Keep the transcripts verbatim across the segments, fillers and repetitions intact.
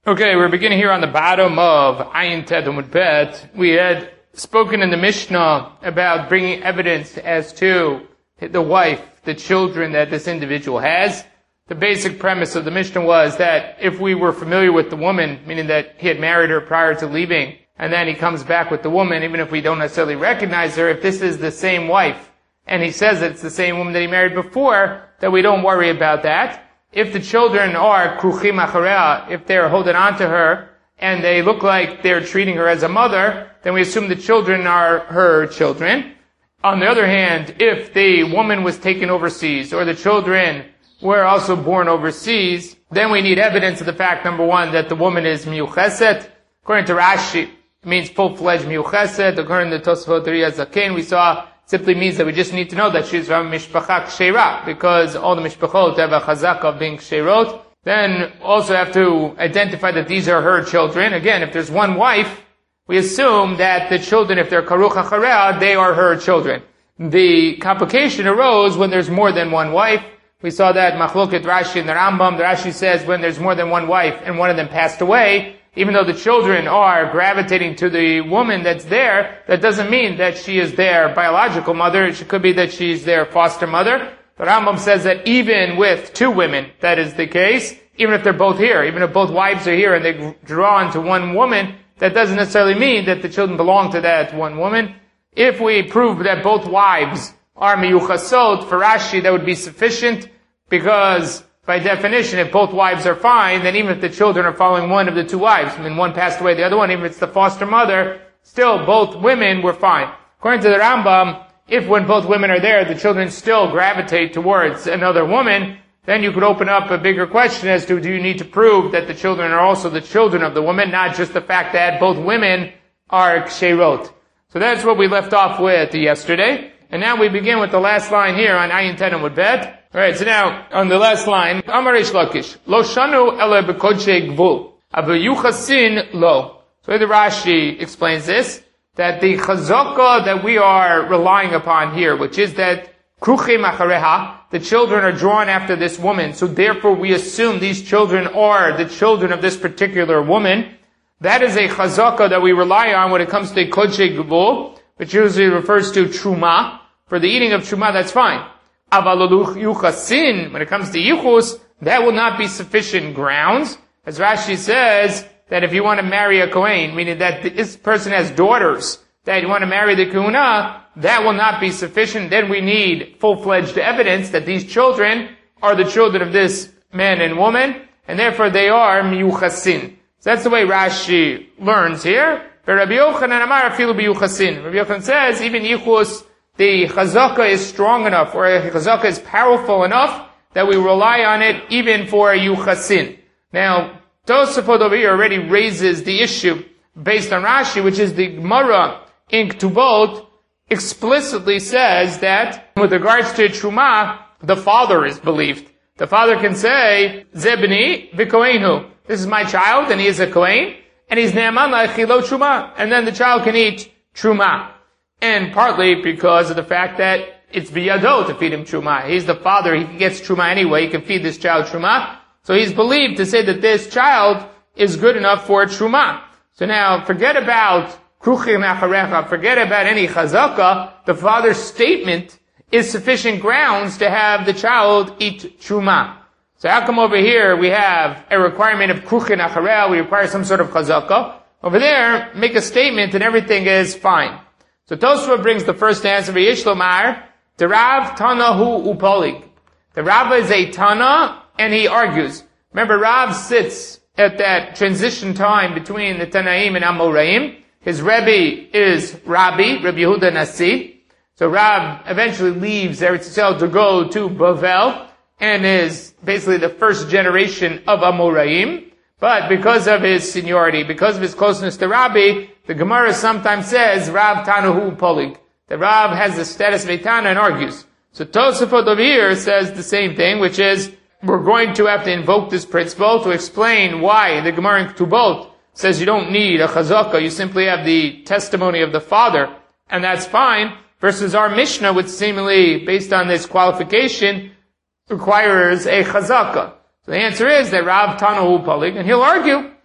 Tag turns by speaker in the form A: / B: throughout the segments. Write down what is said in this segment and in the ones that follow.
A: Okay, we're beginning here on the bottom of Ayin Tet Amud Bet. We had spoken in the Mishnah about bringing evidence as to the wife, the children that this individual has. The basic premise of the Mishnah was that if we were familiar with the woman, meaning that he had married her prior to leaving, and then he comes back with the woman, even if we don't necessarily recognize her, if this is the same wife, and he says that it's the same woman that he married before, that we don't worry about that. If the children are kruchim achareha, if they're holding on to her, and they look like they're treating her as a mother, then we assume the children are her children. On the other hand, if the woman was taken overseas, or the children were also born overseas, then we need evidence of the fact, number one, that the woman is miyucheset. According to Rashi, it means full-fledged miyucheset. According to Tosfot Riyaz Zaken, we saw it simply means that we just need to know that she's from mishpacha ksheira, because all the mishpachot have a chazaka of being ksheirot. Then also have to identify that these are her children. Again, if there's one wife, we assume that the children, if they're karuch achareha, they are her children. The complication arose when there's more than one wife. We saw that Machloket Rashi and the Rambam. The Rashi says when there's more than one wife and one of them passed away, even though the children are gravitating to the woman that's there, that doesn't mean that she is their biological mother. It could be that she's their foster mother. The Rambam says that even with two women, that is the case, even if they're both here, even if both wives are here and they draw into one woman, that doesn't necessarily mean that the children belong to that one woman. If we prove that both wives are miyuchasot, for Rashi that would be sufficient, because by definition, if both wives are fine, then even if the children are following one of the two wives, I mean one passed away, the other one, even if it's the foster mother, still both women were fine. According to the Rambam, if when both women are there, the children still gravitate towards another woman, then you could open up a bigger question as to do you need to prove that the children are also the children of the woman, not just the fact that both women are ksheirot. So that's what we left off with yesterday. And now we begin with the last line here on Ayin Tet Amud Bet. Alright, so now, on the last line, Amar Reish Lakish, Lo shanu ele bekodshei gvul, aber yuchasin lo. So the Rashi explains this, that the chazaka that we are relying upon here, which is that kruchim achareha, the children are drawn after this woman, so therefore we assume these children are the children of this particular woman. That is a chazaka that we rely on when it comes to kodshei gvul, which usually refers to truma. For the eating of truma, that's fine. Avalaluch yuchasin, when it comes to yichus, that will not be sufficient grounds. As Rashi says, that if you want to marry a Kohen, meaning that this person has daughters, that you want to marry the Kahuna, that will not be sufficient. Then we need full-fledged evidence that these children are the children of this man and woman, and therefore they are miyuchasin. So that's the way Rashi learns here. But Rabbi Yochanan Amar afilu biyuchasin. Rabbi Yochanan says, even yichus, the chazaka is strong enough, or a chazaka is powerful enough, that we rely on it even for a yuchasin. Now, Tosafot over here already raises the issue based on Rashi, which is the Gemara in Ketubot explicitly says that with regards to Truma, the father is believed. The father can say, Zebni v'kohenhu. This is my child, and he is a Kohen, and he's ne'aman la'achilo Truma, and then the child can eat Truma. And partly because of the fact that it's biyado to feed him Truma. He's the father, he gets Truma anyway, he can feed this child Truma. So he's believed to say that this child is good enough for Truma. So now, forget about kruchim acharecha, forget about any chazaka, the father's statement is sufficient grounds to have the child eat Truma. So how come over here we have a requirement of kruchim acharecha, we require some sort of chazaka? Over there, make a statement and everything is fine. So Tosfot brings the first answer, V'yesh lomar, the Rav Tana hu upolig. The Rav is a Tana, and he argues. Remember, Rav sits at that transition time between the Tanaim and Amoraim. His Rebbe is Rabbi, Rabbi Yehuda Nasi. So Rav eventually leaves Eretz Yisrael to go to Bavel, and is basically the first generation of Amoraim. But because of his seniority, because of his closeness to Rabbi, the Gemara sometimes says, Rav Tanahu Polig. The Rav has the status of a Tana and argues. So Tosafot over here says the same thing, which is, we're going to have to invoke this principle to explain why the Gemara in Ketubot says you don't need a chazaka, you simply have the testimony of the father, and that's fine, versus our Mishnah, which seemingly, based on this qualification, requires a chazaka. So the answer is that Rav Tanahu Polig, and he'll argue,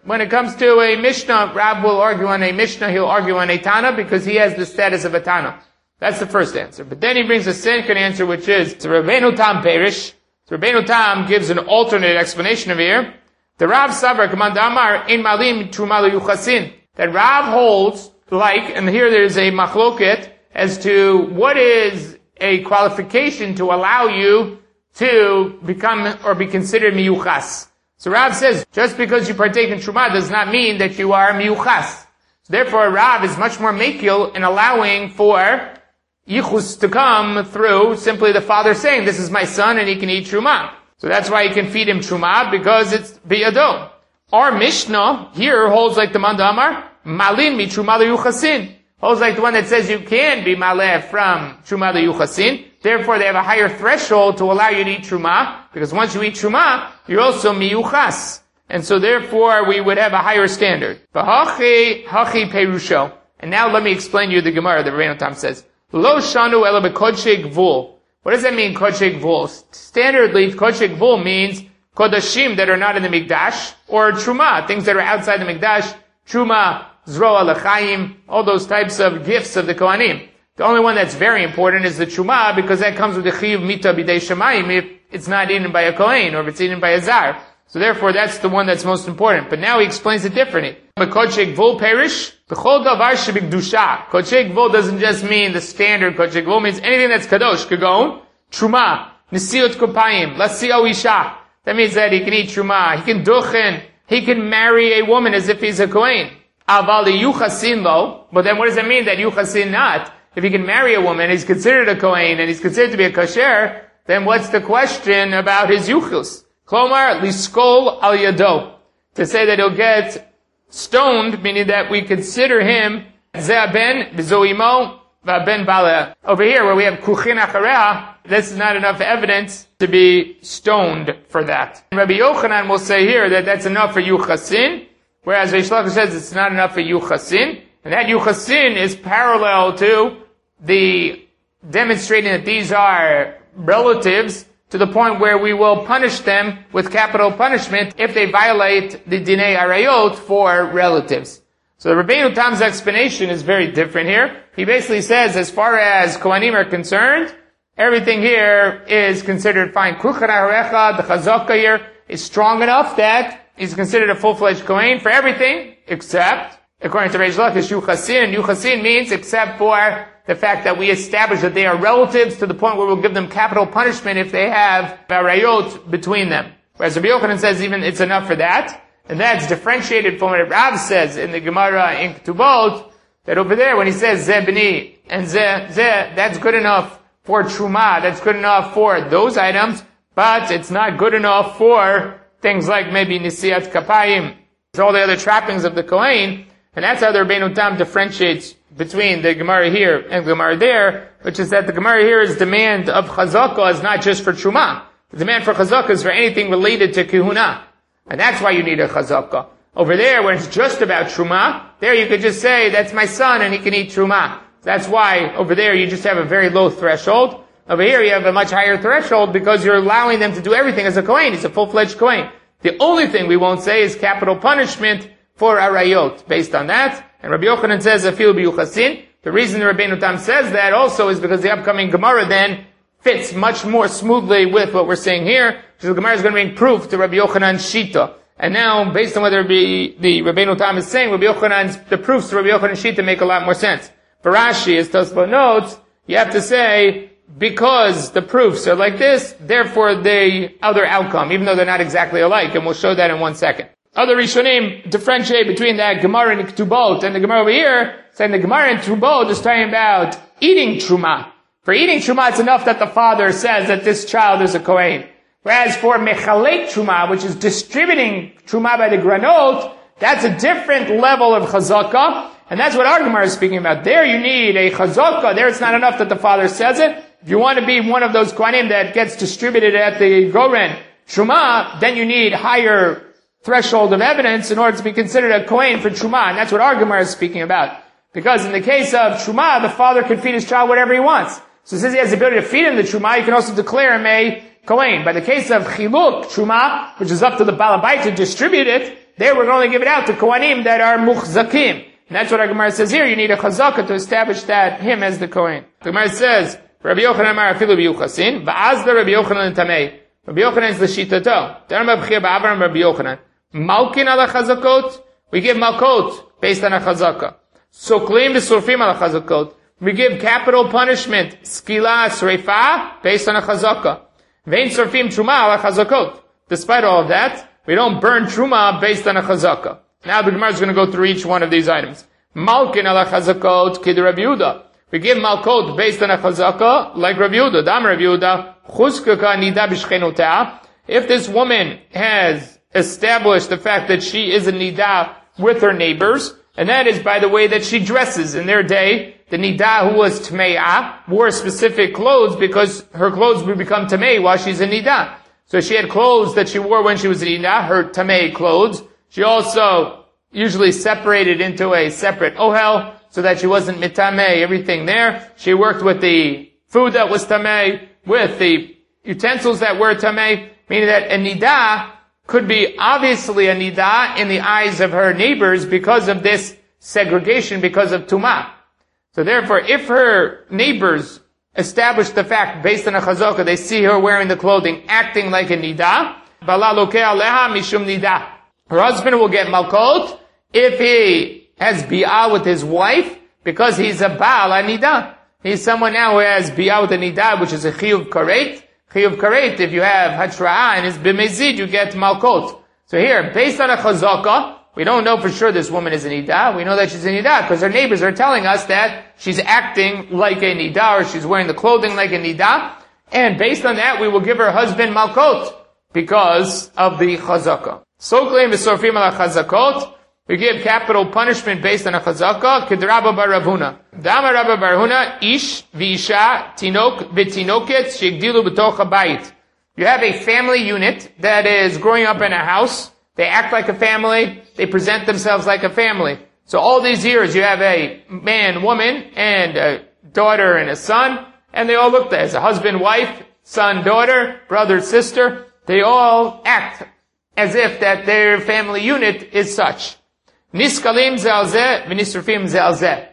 A: when it comes to a Mishnah, Rab will argue on a Mishnah, he'll argue on a Tana, because he has the status of a Tana. That's the first answer. But then he brings a second answer, which is, Rabbeinu Tam Perish. So Rabbeinu Tam gives an alternate explanation of here. The Rav Savar Command Amar in Malim Truma Yuchasin. That Rav holds like, and here there's a machloket as to what is a qualification to allow you to become or be considered miyuchas. So Rav says, just because you partake in Truma does not mean that you are miyuchas. So therefore Rav is much more mekil in allowing for yichus to come through simply the father saying, this is my son and he can eat Truma. So that's why he can feed him Truma, because it's biyado. Our Mishnah here holds like the Manda Amar, Malin mi Truma Yuchasin. Holds like the one that says you can be maleh from Truma Yuchasin. Therefore they have a higher threshold to allow you to eat Truma, because once you eat Truma, you're also miyuchas. And so therefore we would have a higher standard. V'hachi, hachi perusho. And now let me explain to you the Gemara, the Rabbeinu Tam says. Lo shanu ela bekodshei gvul. What does that mean, kodshei gvul? Standardly, kodshei gvul means kodashim that are not in the Mikdash, or Truma, things that are outside the Mikdash, Truma, Zroa, L'chaim, all those types of gifts of the Kohanim. The only one that's very important is the Truma, because that comes with the Chiyuv Mita B'dei Shemayim if it's not eaten by a Kohen, or if it's eaten by a Zar. So therefore, that's the one that's most important. But now he explains it differently. Kodshei gvul perish, b'chol davar shebikdusha. Kodshei gvul doesn't just mean the standard kodshei gvul, means anything that's kadosh, kagon, Truma, Nesiot Kopayim, Lasio Isha. That means that he can eat Truma, he can duchen, he can marry a woman as if he's a Kohen. Aval yuchasin lo, but then what does that mean that yuchasin not? If he can marry a woman, he's considered a Kohen, and he's considered to be a kasher, then what's the question about his yuchus? Klomar, liskol al yado. To say that he'll get stoned, meaning that we consider him ze'aben, v'zoimo, v'aben bala. Over here, where we have kuchin achareha, this is not enough evidence to be stoned for that. And Rabbi Yochanan will say here that that's enough for yuchasin, whereas Reish Lakish says it's not enough for yuchasin, and that yuchasin is parallel to the demonstrating that these are relatives to the point where we will punish them with capital punishment if they violate the Dinei Arayot for relatives. So the Rabbeinu Tam's explanation is very different here. He basically says, as far as Kohanim are concerned, everything here is considered fine. Kuchan Aharecha, the Chazaka here, is strong enough that he's considered a full-fledged Kohen for everything, except, according to Reish Lakish, Yuchasin. Yuchasin means except for the fact that we establish that they are relatives to the point where we'll give them capital punishment if they have barayot between them. Whereas Rabbi Yochanan says even it's enough for that. And that's differentiated from what Rav says in the Gemara in Ketubot, that over there when he says Zeh B'ni and Zeh, Zeh, that's good enough for Truma, that's good enough for those items, but it's not good enough for things like maybe Nisiat Kapayim, all the other trappings of the Kohen, and that's how the Rabbeinu Tam differentiates between the Gemara here and the Gemara there, which is that the Gemara here is demand of Chazakah is not just for Truma. The demand for Chazakah is for anything related to Kehuna. And that's why you need a Chazakah. Over there, when it's just about Truma, there you could just say, that's my son and he can eat Truma. That's why over there you just have a very low threshold. Over here you have a much higher threshold because you're allowing them to do everything as a Kohen. He's a full-fledged Kohen. The only thing we won't say is capital punishment for Arayot. Based on that, and Rabbi Yochanan says, Afil b'yuchasin. The reason the Rabbeinu Tam says that also is because the upcoming Gemara then fits much more smoothly with what we're saying here, because the Gemara is going to bring proof to Rabbi Yochanan's Shita. And now, based on whether it be the Rabbeinu Tam is saying, Rabbi Yochanan's, the proofs to Rabbi Yochanan's Shita make a lot more sense. For Rashi, as Tosfot notes, you have to say, because the proofs are like this, therefore the other outcome, even though they're not exactly alike, and we'll show that in one second. Other Rishonim differentiate between that Gemara in Ketubot and the Gemara over here, saying the Gemara in Ketubot is talking about eating Truma. For eating Truma, it's enough that the father says that this child is a Kohen. Whereas for Mechalek Truma, which is distributing Truma by the granot, that's a different level of Chazakah, and that's what our Gemara is speaking about. There you need a Chazakah. There it's not enough that the father says it. If you want to be one of those Kohanim that gets distributed at the Goren Truma, then you need higher threshold of evidence in order to be considered a Kohen for Truma, and that's what our Gemara is speaking about. Because in the case of Truma, the father can feed his child whatever he wants. So since he has the ability to feed him the Truma, he can also declare him a Kohen. By the case of Chiluk Truma, which is up to the Balabait to distribute it, there we're going to give it out to Kohanim that are muchzakim. And that's what our Gemara says here. You need a chazaka to establish that him as the Kohen. The Gemara says, Rabbi Yochanan Amar afilu biyuchasin, va'azda Rabbi Yochanan tamei. Rabbi Yochanan is the shitato. Tanam b'chir ba'avram Rabbi Yochanan. Malkin ala chazakot. We give malkot based on a chazaka. Soklim v'surfim ala chazakot. We give capital punishment, skila sreifa, based on a chazaka. Vein surfim truma ala chazakot. Despite all of that, we don't burn truma based on a chazaka. Now the Gemara is going to go through each one of these items. Malkin ala chazakot kid Rabbi Yehuda. We give malkot based on a chazaka, like Rabbi Yehuda. Dam Rabbi Yehuda, chuzkaka nida b'shchenotah. If this woman has established the fact that she is a nida with her neighbors, and that is by the way that she dresses. In their day, the nida who was tme'ah wore specific clothes because her clothes would become tamei while she's a nida. So she had clothes that she wore when she was a nida, her tamei clothes. She also usually separated into a separate ohel so that she wasn't mitamei, everything there. She worked with the food that was tamei, with the utensils that were tamei, meaning that a nida could be obviously a nida in the eyes of her neighbors because of this segregation, because of tumah. So therefore, if her neighbors establish the fact based on a chazaka, they see her wearing the clothing, acting like a nida, bala lokeh aleha mishum nida. Her husband will get malkot if he has bi'ah with his wife, because he's a baal anida. He's someone now who has bi'ah with a nida, which is a chiyuv karet. Chiyuv karet, if you have hatra'ah and his b'mezid, you get malkot. So here, based on a chazaka, we don't know for sure this woman is a nida. We know that she's a nida because her neighbors are telling us that she's acting like a nida, or she's wearing the clothing like a nida. And based on that, we will give her husband malkot because of the chazaka. So claim the sorfim ala chazakot. We give capital punishment based on a chazaka. Kedraba bar Ravuna. Dama Rabba bar Huna, ish v'isha tinok v'tinoket shigdilu b'toch habayit. You have a family unit that is growing up in a house. They act like a family. They present themselves like a family. So all these years you have a man, woman, and a daughter and a son, and they all look as a husband, wife, son, daughter, brother, sister. They all act as if that their family unit is such. Niskalim ze'alzeh v'nisrufim ze'alzeh.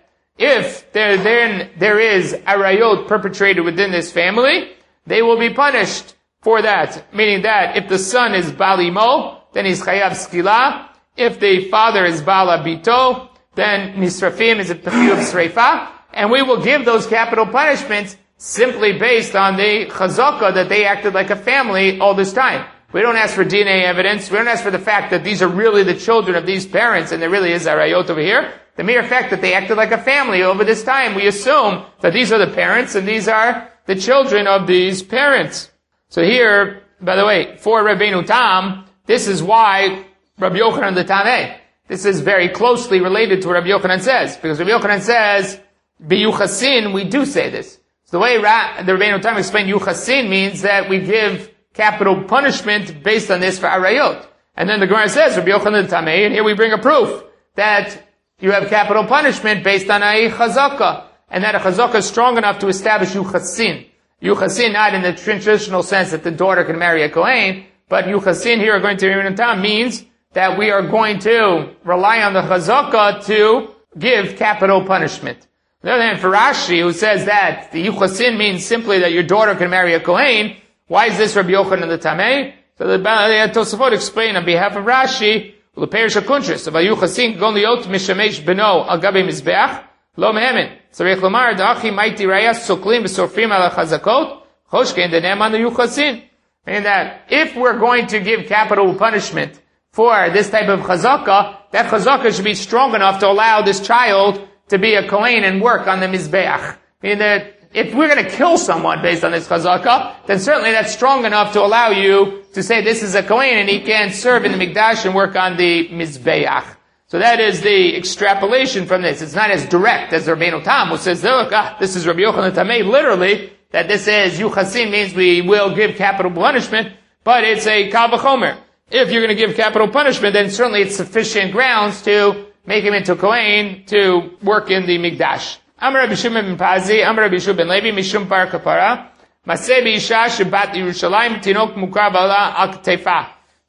A: If there then there is arayot perpetrated within this family, they will be punished for that. Meaning that if the son is balimo, then he's chayav skila. If the father is bala bito, then nisrafim is a pechiyuv sreifa. And we will give those capital punishments simply based on the chazaka that they acted like a family all this time. We don't ask for D N A evidence. We don't ask for the fact that these are really the children of these parents and there really is arayot over here. The mere fact that they acted like a family over this time, we assume that these are the parents and these are the children of these parents. So here, by the way, for Rabbeinu Tam, this is why Rabbi Yochanan the Tameh. This is very closely related to what Rabbi Yochanan says. Because Rabbi Yochanan says, b'yuchasin, we do say this. So the way Ra- the Rabbeinu Tam explained yuchasin means that we give capital punishment based on this for arayot. And then the Gemara says, Rabbi Yochanan the Tameh, and here we bring a proof that you have capital punishment based on a chazaka. And that a chazaka is strong enough to establish yuchasin. Yuchasin not in the traditional sense that the daughter can marry a Kohen, but yuchasin here according to Rabbeinu Tam means that we are going to rely on the chazaka to give capital punishment. On the other hand, for Rashi, who says that the yuchasin means simply that your daughter can marry a Kohen, why is this Rabbi Yochanan the Tameh? So the Tosafot explain on behalf of Rashi, l'perish hakuntris, of yuchasin gon liot mishamesh beno al gabi mizbeach, lo mehemen. Tzarich lomar da'achi maiti raya soklim v'sorfim ala chazakot, choshkein denem on the yuchasin. Meaning that if we're going to give capital punishment for this type of chazaka, that chazaka should be strong enough to allow this child to be a Kohen and work on the mizbeach. Meaning that if we're going to kill someone based on this chazaka, then certainly that's strong enough to allow you to say this is a Kohen and he can serve in the mikdash and work on the mizbeach. So that is the extrapolation from this. It's not as direct as Rabbeinu Tam, who says, look, ah, this is Rabbi Yochanan Tameh, literally, that this is yuchasin means we will give capital punishment, but it's a kal v'chomer. If you're going to give capital punishment, then certainly it's sufficient grounds to make him into Kohen to work in the mikdash. Amar Rabbi Shimon ben Pazi, Amar Rabbi Shimon ben Levi, Mishum bar kapara, Maseh b'isha shebat Yerushalayim, tinok mukar bala al ktefa.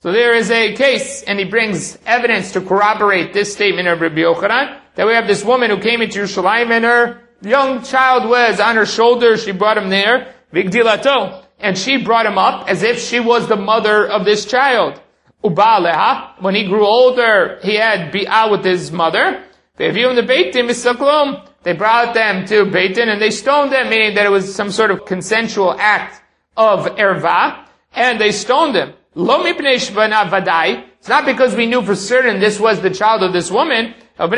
A: So there is a case, and he brings evidence to corroborate this statement of Rabbi Yochanan, that we have this woman who came into Yerushalayim, and her young child was on her shoulder. She brought him there, Vigdilato, and she brought him up as if she was the mother of this child. Ubaleha, when he grew older, he had bi'ah with his mother. They brought them to Beitin, and they stoned them, meaning that it was some sort of consensual act of erva, and they stoned him. Lo mipnei shvana vadai. It's not because we knew for certain this was the child of this woman,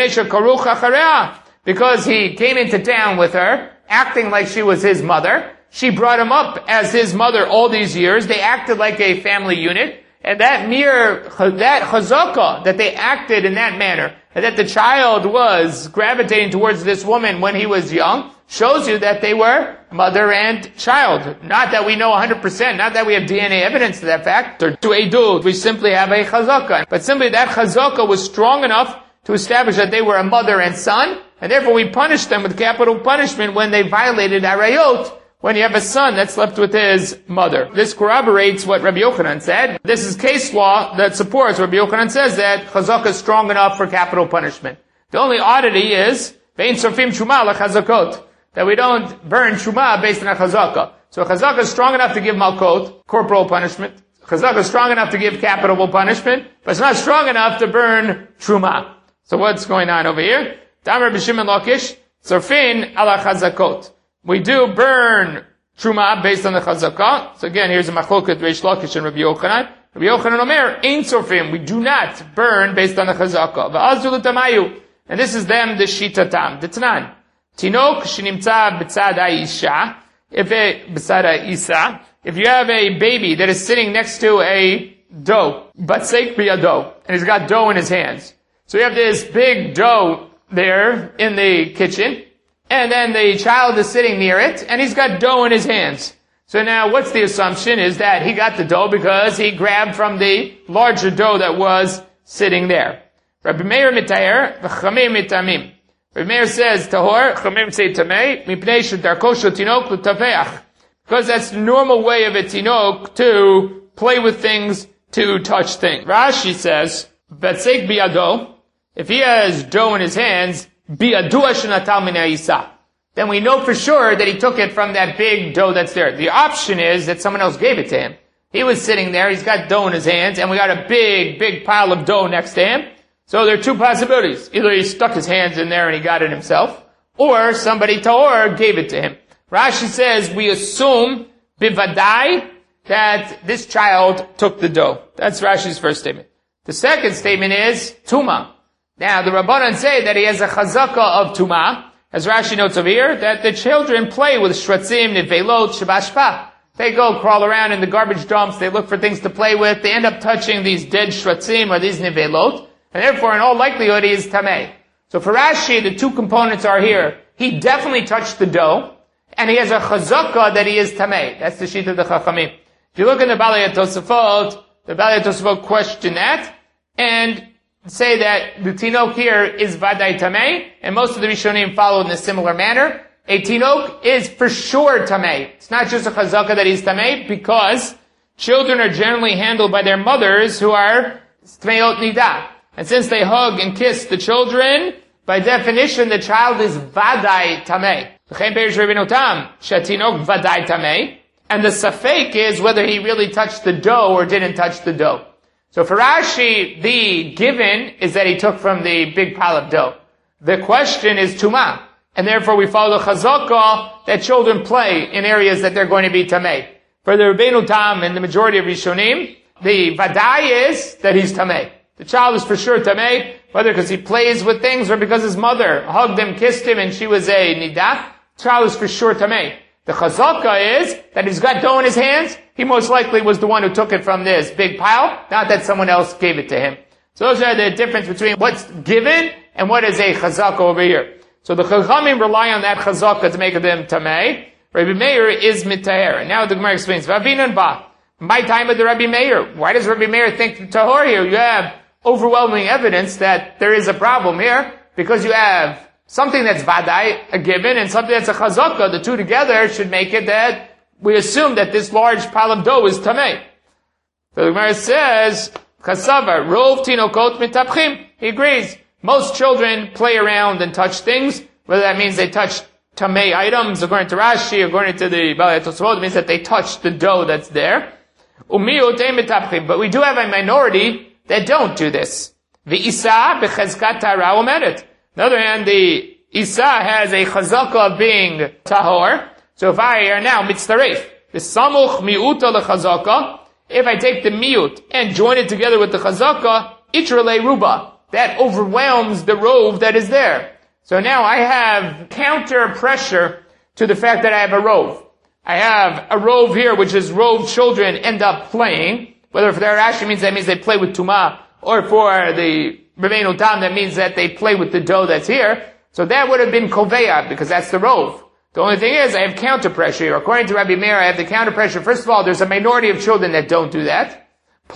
A: because he came into town with her, acting like she was his mother. She brought him up as his mother all these years. They acted like a family unit. And that mere, that chazakah, that they acted in that manner, and that the child was gravitating towards this woman when he was young, shows you that they were mother and child. Not that we know one hundred percent, not that we have D N A evidence to that fact, or to edud, we simply have a chazakah. But simply that chazakah was strong enough to establish that they were a mother and son, and therefore we punished them with capital punishment when they violated arayot, when you have a son that's left with his mother. This corroborates what Rabbi Yochanan said. This is case law that supports Rabbi Yochanan says that chazakah is strong enough for capital punishment. The only oddity is, vein sorfim truma lechazakot, that we don't burn truma based on a chazakah. So chazakah is strong enough to give malkot, corporal punishment. Chazakah is strong enough to give capital punishment, but it's not strong enough to burn truma. So what's going on over here? Damar b'shimon lakish, sorfin ala chazakot. We do burn truma based on the chazakah. So again, here's a machloket Reish Lakish and Rabbi Yochanan. Rabbi Yochanan Omer, ein sorfim. We do not burn based on the chazakah. V'azu l'tamayu. And this is them, the shitatam. D'tnan. Tinok shenimtza b'tzad ha'isha. If a, b'tzad ha'isa. If you have a baby that is sitting next to a dough, batseik biyado, and he's got dough in his hands. So you have this big dough there in the kitchen, and then the child is sitting near it, and he's got dough in his hands. So now what's the assumption is that he got the dough because he grabbed from the larger dough that was sitting there. Rabbi Meir mitayer, v'chamim mitamim. Rabbi Meir says, tahor, chamim say tamei, mipnei shedarko shel tinok l'tafeach. Because that's the normal way of a tinok to play with things, to touch things. Rashi says, Batsek biyado, if he has dough in his hands, biyadua shenatal min ha'isa. Then we know for sure that he took it from that big dough that's there. The option is that someone else gave it to him. He was sitting there, he's got dough in his hands, and we got a big, big pile of dough next to him. So there are two possibilities. Either he stuck his hands in there and he got it himself, or somebody tahor gave it to him. Rashi says, we assume, bivadai, that this child took the dough. That's Rashi's first statement. The second statement is, tuma. Now, the Rabbanan say that he has a chazakah of tuma, as Rashi notes over here, that the children play with shratzim, nivelot, shabashpa. They go crawl around in the garbage dumps, they look for things to play with, they end up touching these dead shratzim or these nivelot, and therefore, in all likelihood, he is tameh. So for Rashi, the two components are here. He definitely touched the dough, and he has a chazakah that he is tameh. That's the sheet of the Chachamim. If you look in the Balei Tosafot, the Balei Tosafot question that, and say that the tinok here is vadai tameh, and most of the Rishonim follow in a similar manner. A tinok is for sure tameh. It's not just a chazakah that he's tameh, because children are generally handled by their mothers who are tmeot nidah. And since they hug and kiss the children, by definition, the child is vadai tameh. And the safek is whether he really touched the dough or didn't touch the dough. So for Rashi, the given is that he took from the big pile of dough. The question is tuma. And therefore we follow the chazakah that children play in areas that they're going to be tameh. For the Rabbeinu Tam and the majority of Rishonim, the vadai is that he's tameh. The child is for sure tameh, whether because he plays with things or because his mother hugged him, kissed him, and she was a nidah. The child is for sure tameh. The chazakah is that he's got dough in his hands. He most likely was the one who took it from this big pile, not that someone else gave it to him. So those are the difference between what's given and what is a chazakah over here. So the chachamim rely on that chazakah to make them tameh. Rabbi Meir is mitaher. And now the Gemara explains, Vavinan ba. My time of the Rabbi Meir. Why does Rabbi Meir think tahor here? You have overwhelming evidence that there is a problem here, because you have something that's vadai, a given, and something that's a chazakah. The two together should make it that we assume that this large pile of dough is tameh. So the Gemara says, Chasavar, Rov Tinokot Mitapchim. He agrees. Most children play around and touch things, whether that means they touch tamei items, according to Rashi, according to the Balei Tosafot, it means that they touch the dough that's there. Umiyotei Mitapchim. But we do have a minority that don't do this. V'isa b'chezkat tara omeret. On the other hand, the Isa has a chazaka of being tahor. So if I are now mitzaref, the samuch miuta lechazaka, if I take the miut and join it together with the chazaka, itrale ruba. That overwhelms the rove that is there. So now I have counter pressure to the fact that I have a rove. I have a rove here, which is rove children end up playing. Whether for their Rashi means that means they play with tumah, or for the Rebbeinu Tam that means that they play with the dough that's here. So that would have been koveya, because that's the rove. The only thing is, I have counter pressure here. According to Rabbi Meir, I have the counter pressure. First of all, there's a minority of children that don't do that.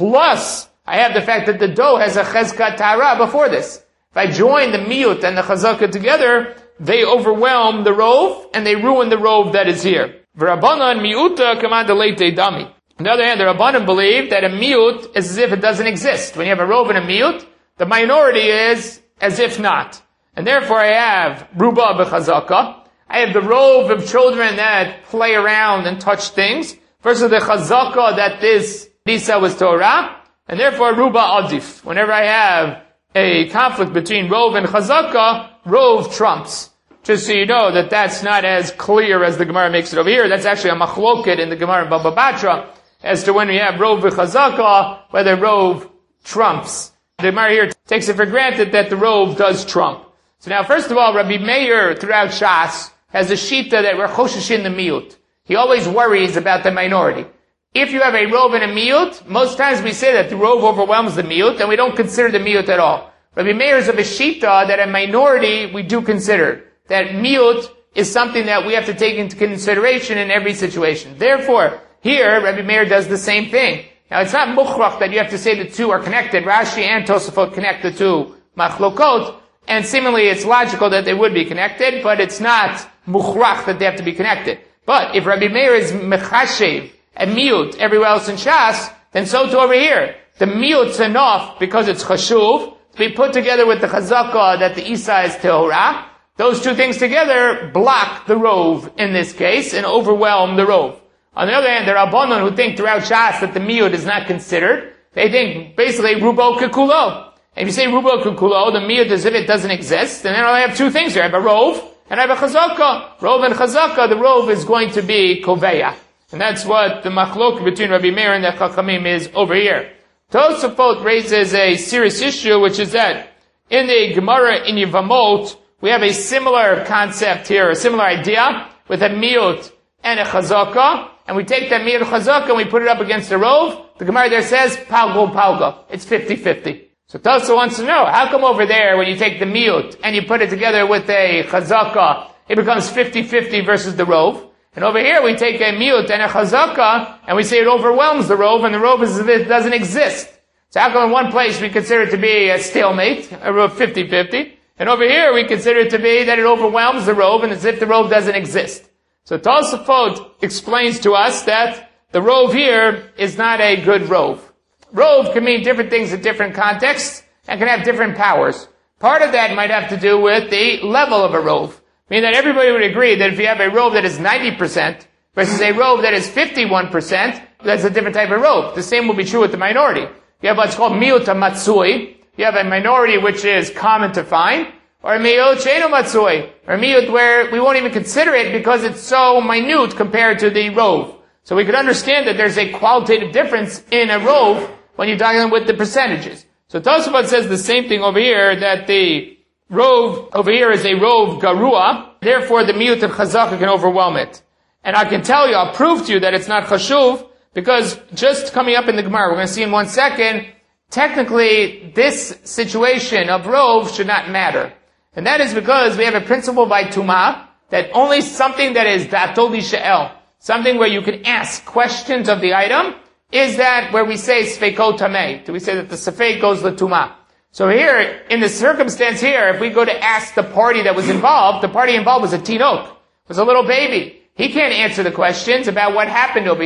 A: Plus, I have the fact that the dough has a chezkat tara before this. If I join the miut and the chazaka together, they overwhelm the rove, and they ruin the rove that is here. V'rabbanan miuta command leite dami. On the other hand, the Rabbanan believe that a miut is as if it doesn't exist. When you have a rove and a miut, the minority is as if not. And therefore I have ruba b'chazaka. I have the rove of children that play around and touch things, versus the chazaka that this Nisa was Torah. And therefore, Ruba Adif. Whenever I have a conflict between Rov and Chazaka, Rov trumps. Just so you know that that's not as clear as the Gemara makes it over here. That's actually a machloket in the Gemara in Baba Batra as to when we have Rov and Chazaka, whether Rov trumps. The Gemara here takes it for granted that the Rov does trump. So now, first of all, Rabbi Meir throughout Shas has a shita that we're choshishin the miut. He always worries about the minority. If you have a rove and a miut, most times we say that the rove overwhelms the miut, and we don't consider the miut at all. Rabbi Meir is of a shita that a minority we do consider. That miut is something that we have to take into consideration in every situation. Therefore, here, Rabbi Meir does the same thing. Now, it's not mukhrach that you have to say the two are connected. Rashi and Tosafot connect the two machlokot, and seemingly it's logical that they would be connected, but it's not mukhrach that they have to be connected. But if Rabbi Meir is mechashev, a miut everywhere else in Shas, then so too over here. The miut's enough because it's chashuv to be put together with the chazaka that the Isa is tehorah. Those two things together block the rove in this case and overwhelm the rove. On the other hand, there are Rabbanon who think throughout Shas that the miut is not considered. They think basically rubo kekulo. And if you say rubo kekulo, the miut as if it doesn't exist, and then I have two things here. I have a rove and I have a chazaka. Rove and chazaka, the rove is going to be koveya. And that's what the machlok between Rabbi Meir and the Chachamim is over here. Tosafot raises a serious issue, which is that in the Gemara in Yevamot, we have a similar concept here, a similar idea, with a miut and a chazaka, and we take that miut and chazaka and we put it up against the rove. The Gemara there says, palgo palgo. It's fifty-fifty. So Tosa wants to know, how come over there, when you take the miut and you put it together with a chazaka, it becomes fifty-fifty versus the rove? And over here we take a miut and a chazaka, and we say it overwhelms the rove, and the rove is, it doesn't exist. So how come in one place we consider it to be a stalemate, a rove fifty-fifty, and over here we consider it to be that it overwhelms the rove, and as if the rove doesn't exist. So Tosafot explains to us that the rove here is not a good rove. Rove can mean different things in different contexts, and can have different powers. Part of that might have to do with the level of a rove. Meaning that everybody would agree that if you have a rove that is ninety percent versus a rove that is fifty-one percent, that's a different type of rove. The same will be true with the minority. You have what's called miut matsui. You have a minority which is common to find, or a miut sheinu matsui, or a miut where we won't even consider it because it's so minute compared to the rove. So we could understand that there's a qualitative difference in a rove when you're dealing with the percentages. So Tosafot says the same thing over here, that the rove over here is a rove garua, therefore the miut and chazaka can overwhelm it. And I can tell you, I'll prove to you that it's not chashuv, because just coming up in the Gemara, we're going to see in one second, technically this situation of rove should not matter. And that is because we have a principle by Tumah, that only something that is datol she'el, something where you can ask questions of the item, is that where we say sfeiko tamei. Do we say that the sfeik goes to Tumah? So here, in the circumstance here, if we go to ask the party that was involved, the party involved was a tinok, was a little baby. He can't answer the questions about what happened over here.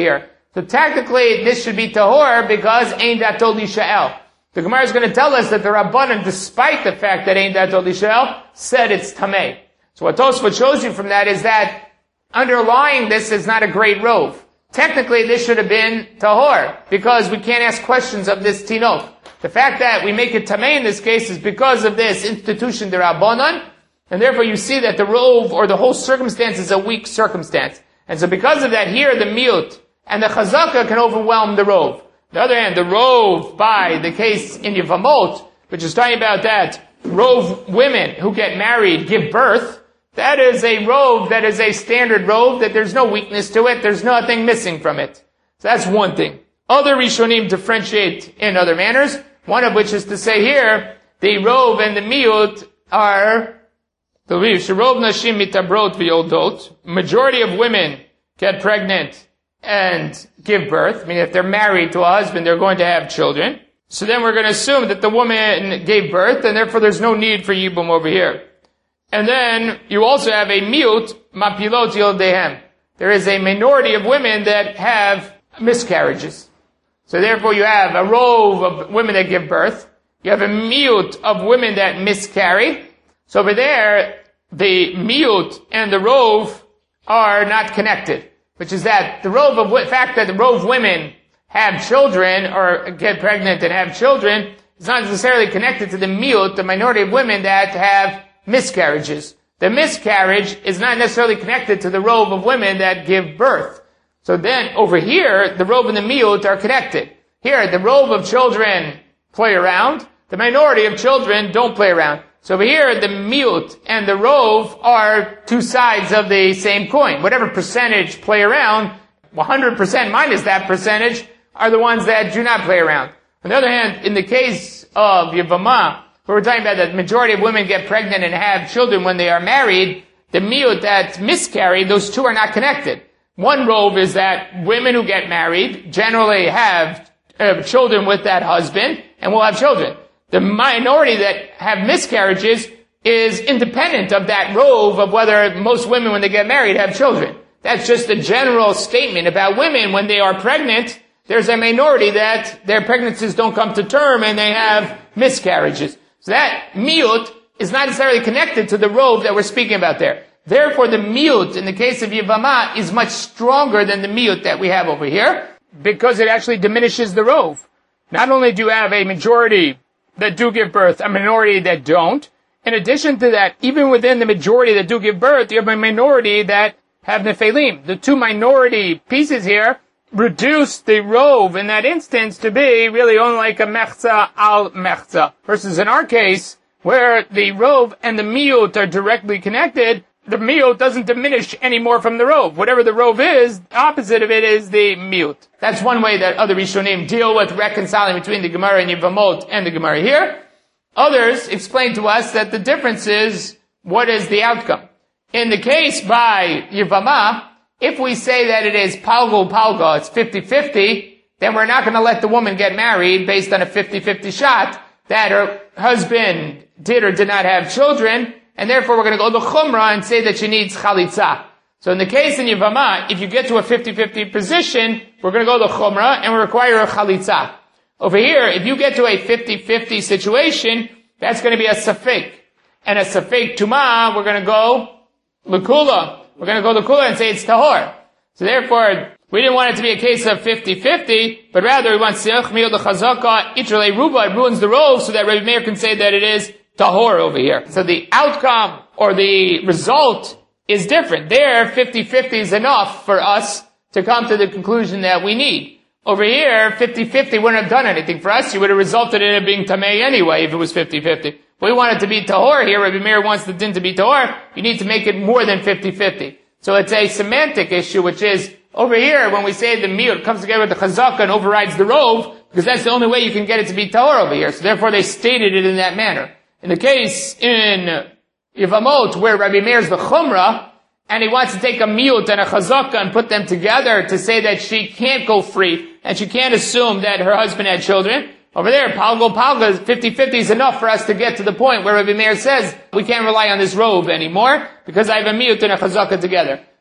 A: So technically, this should be tahor because Ein Dato Lisha'el. The Gemara is going to tell us that the Rabbanan, despite the fact that Ein Dato Lisha'el, said it's tamei. So what Tosfot shows you from that is that underlying this is not a great rove. Technically, this should have been tahor because we can't ask questions of this tinok. The fact that we make it tamei in this case is because of this institution the Rabbanan, and therefore you see that the rove or the whole circumstance is a weak circumstance. And so because of that, here the miut and the chazaka can overwhelm the rove. On the other hand, the rove by the case in Yevamot, which is talking about that rove women who get married give birth, that is a rove that is a standard rove, that there's no weakness to it, there's nothing missing from it. So that's one thing. Other Rishonim differentiate in other manners, one of which is to say here, the rove and the miut are the rov nashim mitabrot v'yoldot. Majority of women get pregnant and give birth. I mean, if they're married to a husband, they're going to have children. So then we're going to assume that the woman gave birth, and therefore there's no need for yibum over here. And then you also have a miut mapilot yildehem. There is a minority of women that have miscarriages. So therefore you have a rove of women that give birth. You have a miut of women that miscarry. So over there, the miut and the rove are not connected. Which is that the rove of, the fact that the rove women have children or get pregnant and have children is not necessarily connected to the miut, the minority of women that have miscarriages. The miscarriage is not necessarily connected to the rove of women that give birth. So then over here, the rove and the miut are connected. Here, the rove of children play around. The minority of children don't play around. So over here, the miut and the rove are two sides of the same coin. Whatever percentage play around, one hundred percent minus that percentage are the ones that do not play around. On the other hand, in the case of Yevamah, where we're talking about that the majority of women get pregnant and have children when they are married, the miut that miscarry, those two are not connected. One rove is that women who get married generally have uh, children with that husband and will have children. The minority that have miscarriages is independent of that rove of whether most women when they get married have children. That's just a general statement about women when they are pregnant. There's a minority that their pregnancies don't come to term and they have miscarriages. So that miut is not necessarily connected to the rove that we're speaking about there. Therefore, the miut in the case of Yevamah is much stronger than the miut that we have over here because it actually diminishes the rove. Not only do you have a majority that do give birth, a minority that don't. In addition to that, even within the majority that do give birth, you have a minority that have nefelim. The two minority pieces here reduce the rove in that instance to be really only like a mechza al mechza. Versus in our case, where the rove and the miut are directly connected, the miut doesn't diminish any more from the rove. Whatever the rove is, the opposite of it is the miut. That's one way that other Rishonim deal with reconciling between the Gemara in Yevamot and the Gemara here. Others explain to us that the difference is what is the outcome. In the case by Yevamah, if we say that it is palgo palga, it's fifty-fifty, then we're not going to let the woman get married based on a fifty-fifty shot that her husband did or did not have children, and therefore we're going to go to Chumrah and say that she needs chalitza. So in the case in Yevamah, if you get to a fifty-fifty position, we're going to go to Chumrah and we require a chalitza. Over here, if you get to a fifty-fifty situation, that's going to be a safek. And a safek tumah, we're going to go l'kula. We're going to go l'kula and say it's tahor. So therefore, we didn't want it to be a case of fifty-fifty, but rather we want siach miyod chazaka itrele ruba, it ruins the rove so that Rabbi Meir can say that it is tahor over here. So the outcome or the result is different. There, fifty-fifty is enough for us to come to the conclusion that we need. Over here, fifty-fifty wouldn't have done anything for us. You would have resulted in it being tamei anyway if it was fifty-fifty. We want it to be tahor here. Rabbi Meir wants the din to be tahor. You need to make it more than fifty-fifty. So it's a semantic issue, which is over here when we say the miut comes together with the chazaka and overrides the rove, because that's the only way you can get it to be tahor over here. So therefore they stated it in that manner. In the case in Yevamot where Rabbi Meir's the chumrah, and he wants to take a miut and a chazaka and put them together to say that she can't go free, and she can't assume that her husband had children. Over there, palgo palga, fifty-fifty is enough for us to get to the point where Rabbi Meir says, we can't rely on this robe anymore, because I have a miut and a chazaka together.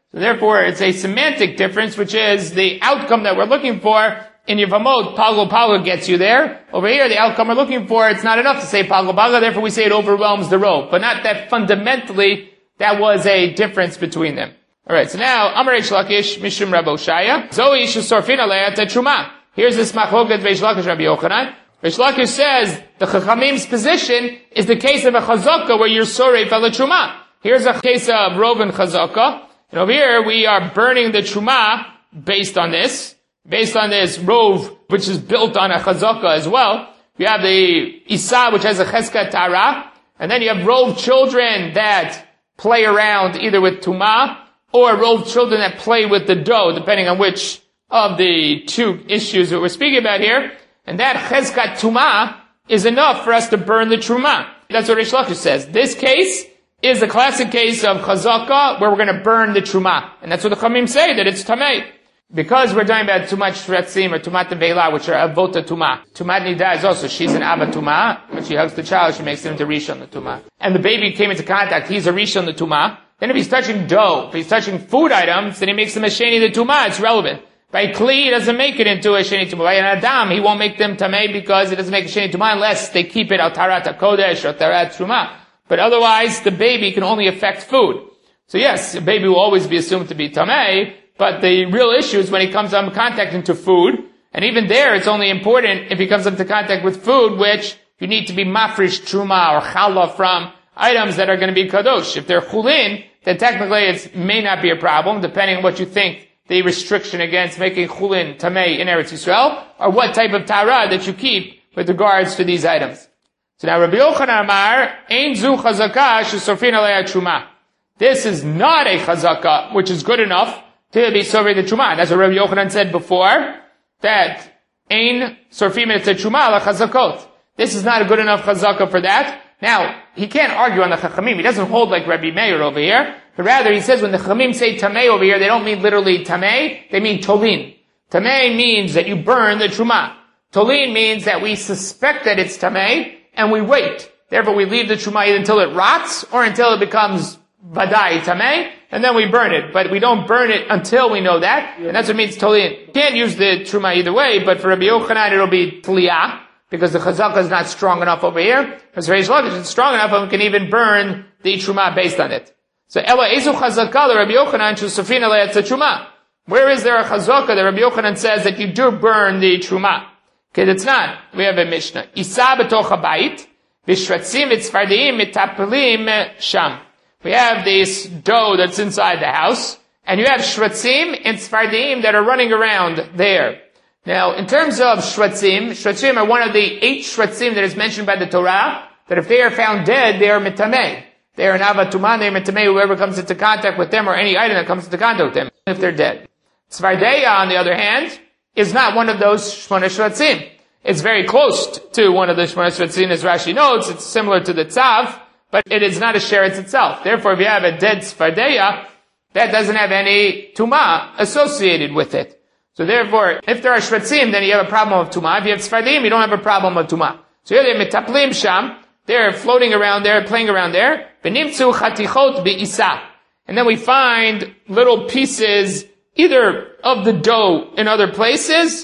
A: So therefore, it's a semantic difference, which is the outcome that we're looking for. In Yevamot, Pago Pago gets you there. Over here, the outcome we're looking for, it's not enough to say Pago Pago, therefore we say it overwhelms the robe. But not that fundamentally, that was a difference between them. Alright, so now, Amar Reish Lakish, Mishum Rabbi Oshaya, Zoe Shesorfin Alei Truma. Here's this Machloket Reish Lakish Rabbi Yochanan. Reish Lakish says, the Chachamim's position is the case of a Chazaka where you're Soref Ala Truma. Here's a case of Rov and Chazaka. And over here, we are burning the Truma based on this. Based on this Rov, which is built on a Chazaka as well. You have the Isa, which has a Cheskat Tara. And then you have Rov children that play around either with Tumah, or Rov children that play with the dough, depending on which of the two issues that we're speaking about here. And that Cheskat Tumah is enough for us to burn the Truma. That's what Reish Lakish says. This case is the classic case of Chazaka, where we're going to burn the Truma. And that's what the Chamim say, that it's Tamei. Because we're talking about Tumat Shretzim or Tumat Nevela, which are Avota Tumah. Tumat Nida is also, she's an Ava Tumah. When she hugs the child, she makes him into Rishon the Tumah. And the baby came into contact, he's a Rishon the Tumah. Then if he's touching dough, if he's touching food items, then he makes them a Sheni the Tumah, it's relevant. By Kli, he doesn't make it into a Sheni Tumah. By an Adam, he won't make them Tamei because it doesn't make a Sheni Tumah unless they keep it Al Tarat HaKodesh or Tarat Tumah. But otherwise, the baby can only affect food. So yes, a baby will always be assumed to be Tamei, but the real issue is when he comes into contact into food, and even there it's only important if he comes into contact with food, which you need to be mafresh truma or challah from items that are going to be kadosh. If they're chulin, then technically it may not be a problem, depending on what you think the restriction against making chulin tamei in Eretz Yisrael, or what type of tara that you keep with regards to these items. So now Rabbi Yochanan Amar, Ein zu chazaka shesorfin alei truma. This is not a chazaka, which is good enough to be sorry the truma. That's what Rabbi Yochanan said before, that Ein sorfim et truma la chazakot. This is not a good enough chazaka for that. Now, he can't argue on the chachamim. He doesn't hold like Rabbi Meir over here. But rather, he says when the chachamim say tamei over here, they don't mean literally tamei, they mean tolin. Tamei means that you burn the truma. Tolin means that we suspect that it's tamei, and we wait. Therefore, we leave the truma either until it rots, or until it becomes vadai tamei, and then we burn it. But we don't burn it until we know that, and that's what it means tolin. You can't use the truma either way, but for Rabbi Yochanan, it'll be tliyah, because the chazaka is not strong enough over here. Because Reish Lakish is strong enough, and we can even burn the truma based on it. So, Ela ezu chazaka Rabbi Yochanan shusafin alei truma. Where is there a chazaka that Rabbi Yochanan says that you do burn the truma? Because it's not. We have a Mishnah. Isa betoch habayit, v'shratzim v'tzfardiim mitapelim sham. We have this dough that's inside the house, and you have shratzim and tzfardiim that are running around there. Now, in terms of shratzim, shratzim are one of the eight shratzim that is mentioned by the Torah, that if they are found dead, they are mitamei. They are an avatumah, they are mitamei, whoever comes into contact with them, or any item that comes into contact with them, if they're dead. Tzvardeya, on the other hand, is not one of those shmona shratzim. It's very close to one of the shmona shratzim, as Rashi notes. It's similar to the tzav, but it is not a sheretz itself. Therefore, if you have a dead tzvardeya, that doesn't have any tumah associated with it. So therefore, if there are shratzim, then you have a problem of tumah. If you have tzfardim, you don't have a problem of tumah. So here they're mitaplim sham, they're floating around there, playing around there. Benimtzu chatichot be'isa. And then we find little pieces either of the dough in other places,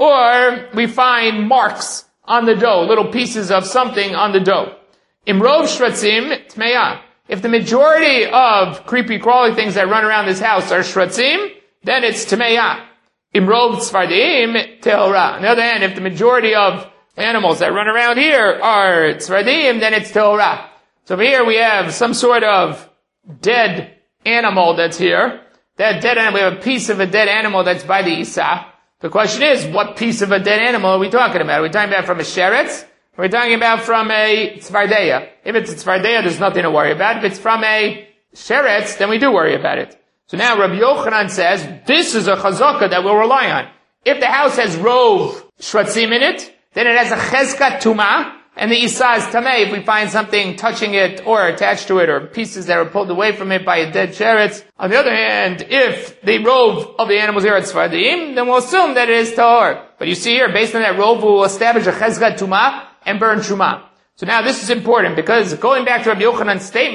A: or we find marks on the dough, little pieces of something on the dough. Imrov shratzim tmeya. If the majority of creepy crawly things that run around this house are shratzim, then it's tmeya. Imrov tzvardim tehora. On the other hand, if the majority of animals that run around here are tzvardim, then it's tehora. So over here we have some sort of dead animal that's here. That dead animal, we have a piece of a dead animal that's by the Isa. The question is, what piece of a dead animal are we talking about? Are we talking about from a sheretz? Or are we talking about from a tzvardeya? If it's a tzvardeya, there's nothing to worry about. If it's from a sheretz, then we do worry about it. So now Rabbi Yochanan says, this is a chazaka that we'll rely on. If the house has rov shratzim in it, then it has a chezkat tumah, and the isa is tamei if we find something touching it or attached to it, or pieces that are pulled away from it by a dead sheretz. On the other hand, if the rov of the animals here are tzvardim, then we'll assume that it is tahor. But you see here, based on that rov, we will establish a chezkat tumah and burn truma. So now this is important, because going back to Rabbi Yochanan's statement,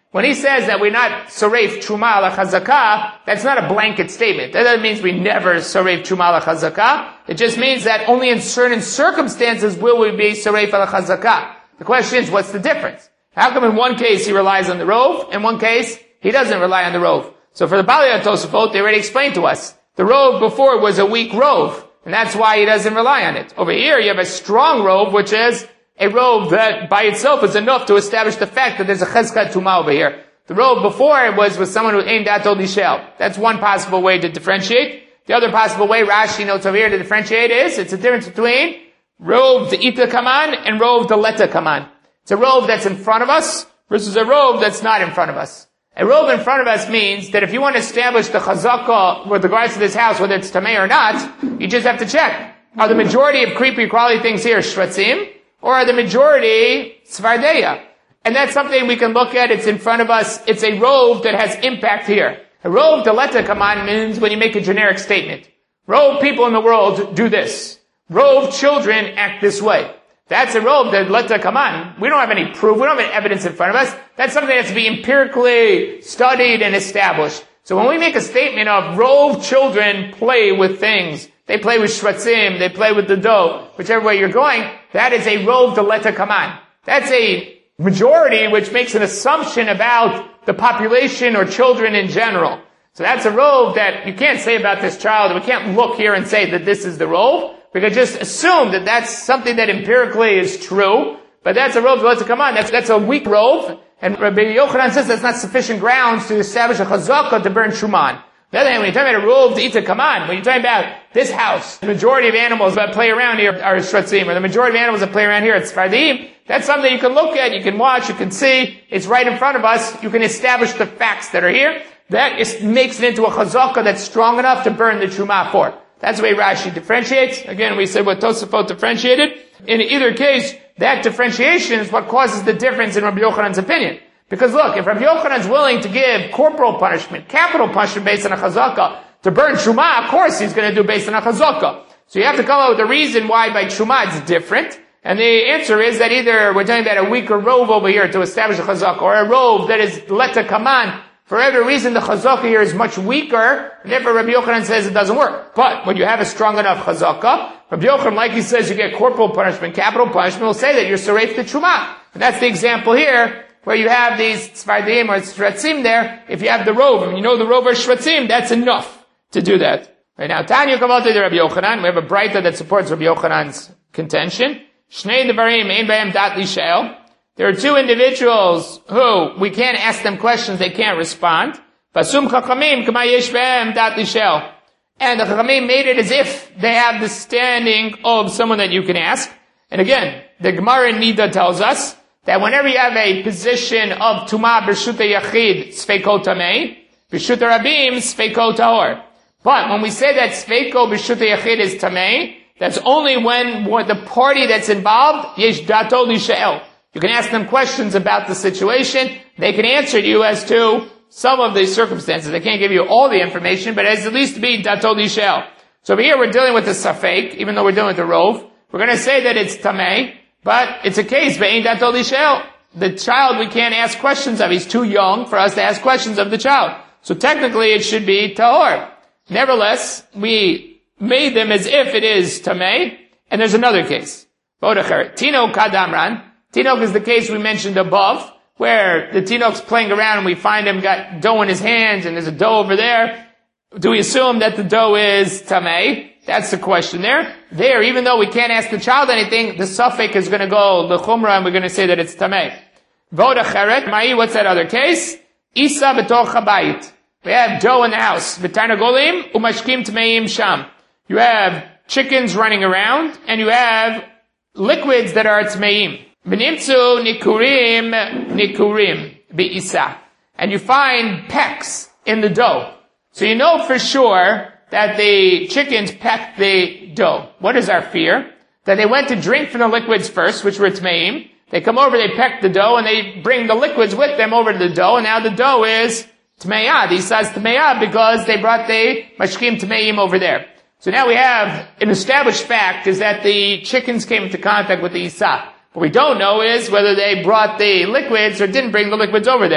A: When he says that we're not Saref Truma ala Chazakah, that's not a blanket statement. That doesn't mean we never Saref Truma ala Chazakah. It just means that only in certain circumstances will we be Saref ala Chazakah. The question is, what's the difference? How come in one case he relies on the rov, in one case he doesn't rely on the rov? So for the Balei Tosafot, they already explained to us. The rov before was a weak rov, and that's why he doesn't rely on it. Over here you have a strong rov, which is a rov that by itself is enough to establish the fact that there's a chezkat tuma over here. The rov before it was with someone who aimed at Odishel. That's one possible way to differentiate. The other possible way Rashi notes over here to differentiate is, it's a difference between rov the ita kaman and rov the leta kaman. It's a rov that's in front of us versus a rov that's not in front of us. A rov in front of us means that if you want to establish the chazakah with regards to this house, whether it's tamei or not, you just have to check. Are the majority of creepy crawly things here shvatzim? Or are the majority Svardeya? And that's something we can look at. It's in front of us. It's a rov that has impact here. A rov deleta kaman means when you make a generic statement. Rov people in the world do this. Rov children act this way. That's a rov deleta kaman. We don't have any proof. We don't have any evidence in front of us. That's something that has to be empirically studied and established. So when we make a statement of rov children play with things, they play with shvatzim, they play with the dough, whichever way you're going, that is a rov deleta kaman. That's a majority which makes an assumption about the population or children in general. So that's a rov that you can't say about this child. We can't look here and say that this is the rov. We can just assume that that's something that empirically is true. But that's a rov deleta kaman. That's, that's a weak rov. And Rabbi Yochanan says that's not sufficient grounds to establish a chazakah to burn shuman. The other hand, when you're talking about a rov to ita kaman, when you're talking about this house, the majority of animals that play around here are shvatzim, or the majority of animals that play around here are tzfardim, that's something you can look at, you can watch, you can see, it's right in front of us, you can establish the facts that are here. That is, makes it into a chazakah that's strong enough to burn the truma for. That's the way Rashi differentiates. Again, we said what Tosafot differentiated. In either case, that differentiation is what causes the difference in Rabbi Yochanan's opinion. Because look, if Rabbi Yochanan is willing to give corporal punishment, capital punishment based on a chazakah, to burn truma, of course he's going to do based on a chazakah. So you have to come up with a reason why by truma it's different. And the answer is that either we're talking about a weaker rov over here to establish a chazakah, or a rov that is leta kaman. For every reason the chazakah here is much weaker, and therefore Rabbi Yochanan says it doesn't work. But when you have a strong enough chazakah, Rabbi Yochanan, like he says, you get corporal punishment, capital punishment, will say that you're saref the truma. And that's the example here, where you have these tzvardim or shvatzim there. If you have the rov, and you know the rov or shvatzim, that's enough to do that. Right now, Tanya Kavalta de Rabbi Yochanan, we have a braita that supports Rabbi Yochanan's contention. Shnei devarim ein bahem dat lishel. There are two individuals who we can't ask them questions, they can't respond. Basum chachamim kama yesh bahem dat lishel. And the chachamim made it as if they have the standing of someone that you can ask. And again, the Gemara in Nida tells us that whenever you have a position of Tumah B'Shuta Yachid, Sfeiko Tamei, B'Shuta Rabim, Sfeiko Tahor. But when we say that Sfeiko B'Shuta Yachid is Tamei, that's only when the party that's involved, Yesh Dato Lisha'el. You can ask them questions about the situation. They can answer you as to some of the circumstances. They can't give you all the information, but it has at least to be Dato Lisha'el. So over here we're dealing with the Safek, even though we're dealing with the Rov. We're going to say that it's Tamei. But it's a case, the child we can't ask questions of. He's too young for us to ask questions of the child. So technically it should be tahor. Nevertheless, we made them as if it is tamei. And there's another case. Tinok kadamran. Tinok is the case we mentioned above, where the Tinok's playing around and we find him got dough in his hands and there's a dough over there. Do we assume that the dough is tamei? That's the question there. There, even though we can't ask the child anything, the suffix is going to go l'chumra, and we're going to say that it's tamei. Vod acheret, mai, what's that other case? Isa b'toch habayit. We have dough in the house. V'tarnagolim umashkim tameim sham. You have chickens running around, and you have liquids that are tameim. V'nimtzu nikurim nikurim bi'isa. And you find pecks in the dough. So you know for sure that the chickens pecked the dough. What is our fear? That they went to drink from the liquids first, which were tmeim. They come over, they peck the dough, and they bring the liquids with them over to the dough, and now the dough is tmeiyah. The isa is tmeiyah because they brought the mashkim tmeim over there. So now we have an established fact is that the chickens came into contact with the isa. What we don't know is whether they brought the liquids or didn't bring the liquids over there.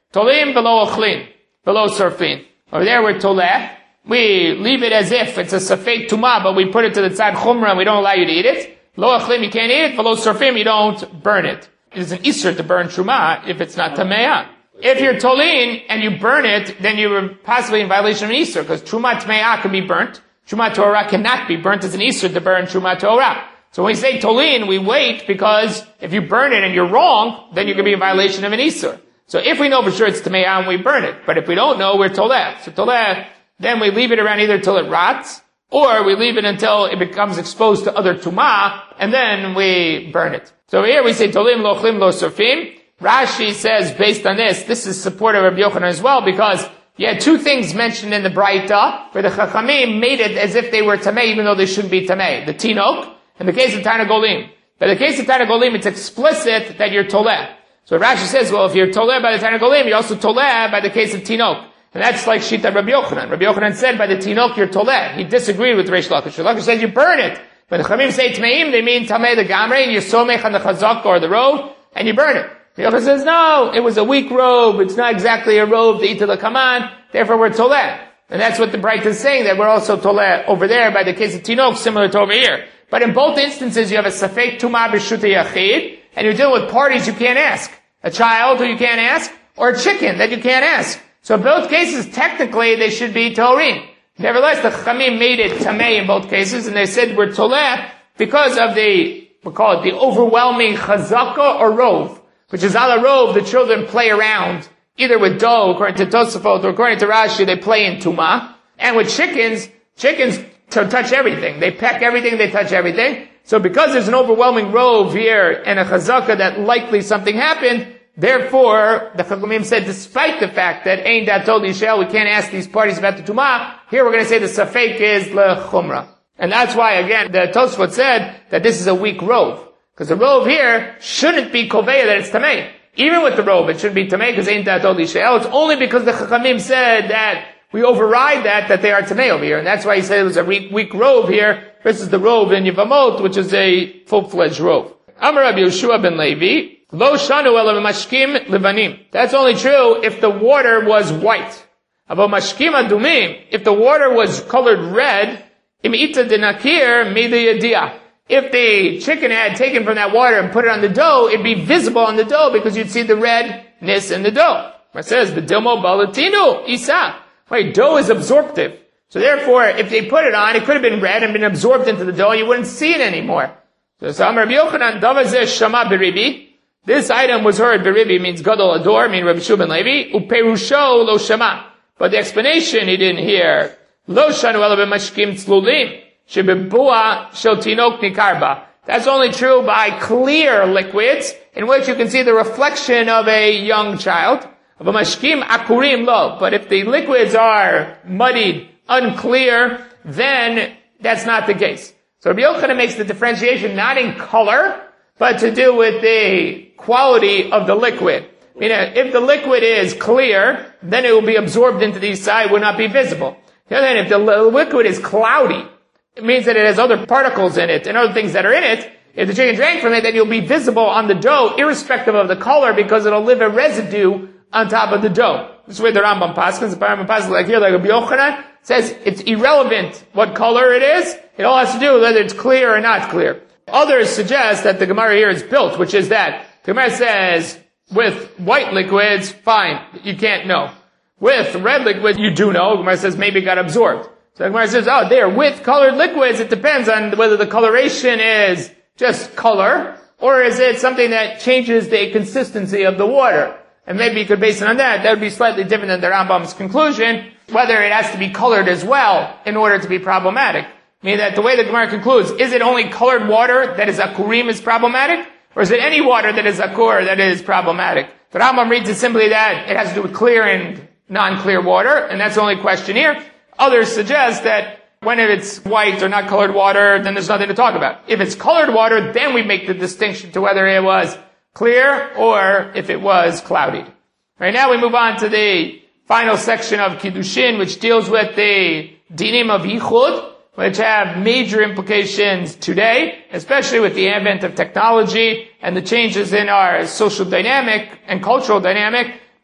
A: Tolim below ochlin, below surfin. Over there we're toleh. We leave it as if it's a safek tumah, but we put it to the tzad chumrah and we don't allow you to eat it. Lo achlim, you can't eat it. Below surfim, you don't burn it. It is an isur to burn trumah if it's not tameah. If you're tolin and you burn it, then you're possibly in violation of an isur, because trumah tameah can be burnt. Trumah torah cannot be burnt as an isur to burn trumah torah. So when we say tolin, we wait, because if you burn it and you're wrong, then you're going to be in violation of an isur. So if we know for sure it's tameah, we burn it. But if we don't know, we're toleh. So toleh, then we leave it around either till it rots, or we leave it until it becomes exposed to other tumah, and then we burn it. So here we say tolim lo chlim lo surfim. Rashi says, based on this, this is supportive of Rabbi Yochanan as well, because you had two things mentioned in the Braita, where the Chachamim made it as if they were tamei, even though they shouldn't be tamei. The tinok, in the case of Tana Golim. But in the case of Tana Golim, it's explicit that you're toleh. So Rashi says, well, if you're toleh by the Tana Golim, you're also toleh by the case of tinok. And that's like Shita Rabbi Yochanan. Rabbi Yochanan said by the tinok you're toleh. He disagreed with Reish Lakish. Reish Lakish says you burn it. When the Chamim say Tmeim, they mean Tamei the Gamre, and you somech on the Chazak or the robe, and you burn it. Rabbi Yochanan says, no, it was a weak robe. It's not exactly a robe to eat to the Kaman. Therefore we're toleh. And that's what the Braita is saying, that we're also toleh over there by the case of tinok, similar to over here. But in both instances, you have a safek tumah b'shuta yachid, and you're dealing with parties you can't ask. A child who you can't ask, or a chicken that you can't ask. So in both cases, technically, they should be torin. Nevertheless, the Chachamim made it tamei in both cases, and they said we're toleh because of the, we call it the overwhelming chazaka or rove, which is ala rove, the children play around, either with dough, according to Tosafot, or according to Rashi, they play in tumah. And with chickens, chickens to touch everything. They peck everything, they touch everything. So because there's an overwhelming rove here, and a chazaka that likely something happened, therefore, the Chachamim said, despite the fact that Ein Dato Lishel, we can't ask these parties about the Tumah, here we're going to say the Safek is Lechumra. And that's why, again, the Tosfot said that this is a weak rove. Because the rove here shouldn't be Koveya that it's Tamei. Even with the rove, it shouldn't be Tamei because Ein Dato Lishel. It's only because the Chachamim said that we override that, that they are Tamei over here. And that's why he said it was a weak, weak rove here versus the rove in Yevamot, which is a full-fledged rove. Amar Rabbi Yeshua ben Levi, Lo shanu ela b'mashkim levanim. That's only true if the water was white. Avo mashkim adumim. If the water was colored red, im ita denakir midiyadiyah. If the chicken had taken from that water and put it on the dough, it'd be visible on the dough because you'd see the redness in the dough. It says, B'dilmo balatinu isa. Wait, dough is absorptive. So therefore, if they put it on, it could have been red and been absorbed into the dough, and you wouldn't see it anymore. So, so Amar Rabbi Yochanan, davazeh shama b'ribi. This item was heard, b'ribi means gadol ador, meaning Rabbi Shua ben Levi, uperusho lo shama. But the explanation he didn't hear. Lo shanu ela b'mashkim tzlulim, shebebua shel tinok nikarba. That's only true by clear liquids, in which you can see the reflection of a young child. B'mashkim akurim lo. But if the liquids are muddied, unclear, then that's not the case. So Rabbi Yochanan makes the differentiation not in color, but to do with the quality of the liquid. I mean, if the liquid is clear, then it will be absorbed into the side, will not be visible. And then if the liquid is cloudy, it means that it has other particles in it and other things that are in it. If the chicken drank from it, then you'll be visible on the dough, irrespective of the color, because it'll leave a residue on top of the dough. This is where the Rambam Paskins, the Rambam Paskins, like here, like Rabbi Yochanan, says it's irrelevant what color it is. It all has to do with whether it's clear or not clear. Others suggest that the Gemara here is built, which is that the Gemara says, with white liquids, fine, you can't know. With red liquids, you do know. The Gemara says maybe it got absorbed. So the Gemara says, oh, there, with colored liquids, it depends on whether the coloration is just color, or is it something that changes the consistency of the water. And maybe you could base it on that. That would be slightly different than the Rambam's conclusion, whether it has to be colored as well in order to be problematic. Meaning that the way the Gemara concludes, is it only colored water that is akurim is problematic? Or is it any water that is akur that is problematic? The Rambam reads it simply that it has to do with clear and non-clear water, and that's the only question here. Others suggest that when it's white or not colored water, then there's nothing to talk about. If it's colored water, then we make the distinction to whether it was clear or if it was cloudy. Right now we move on to the final section of Kiddushin, which deals with the dinim of yichud, which have major implications today, especially with the advent of technology and the changes in our social dynamic and cultural dynamic.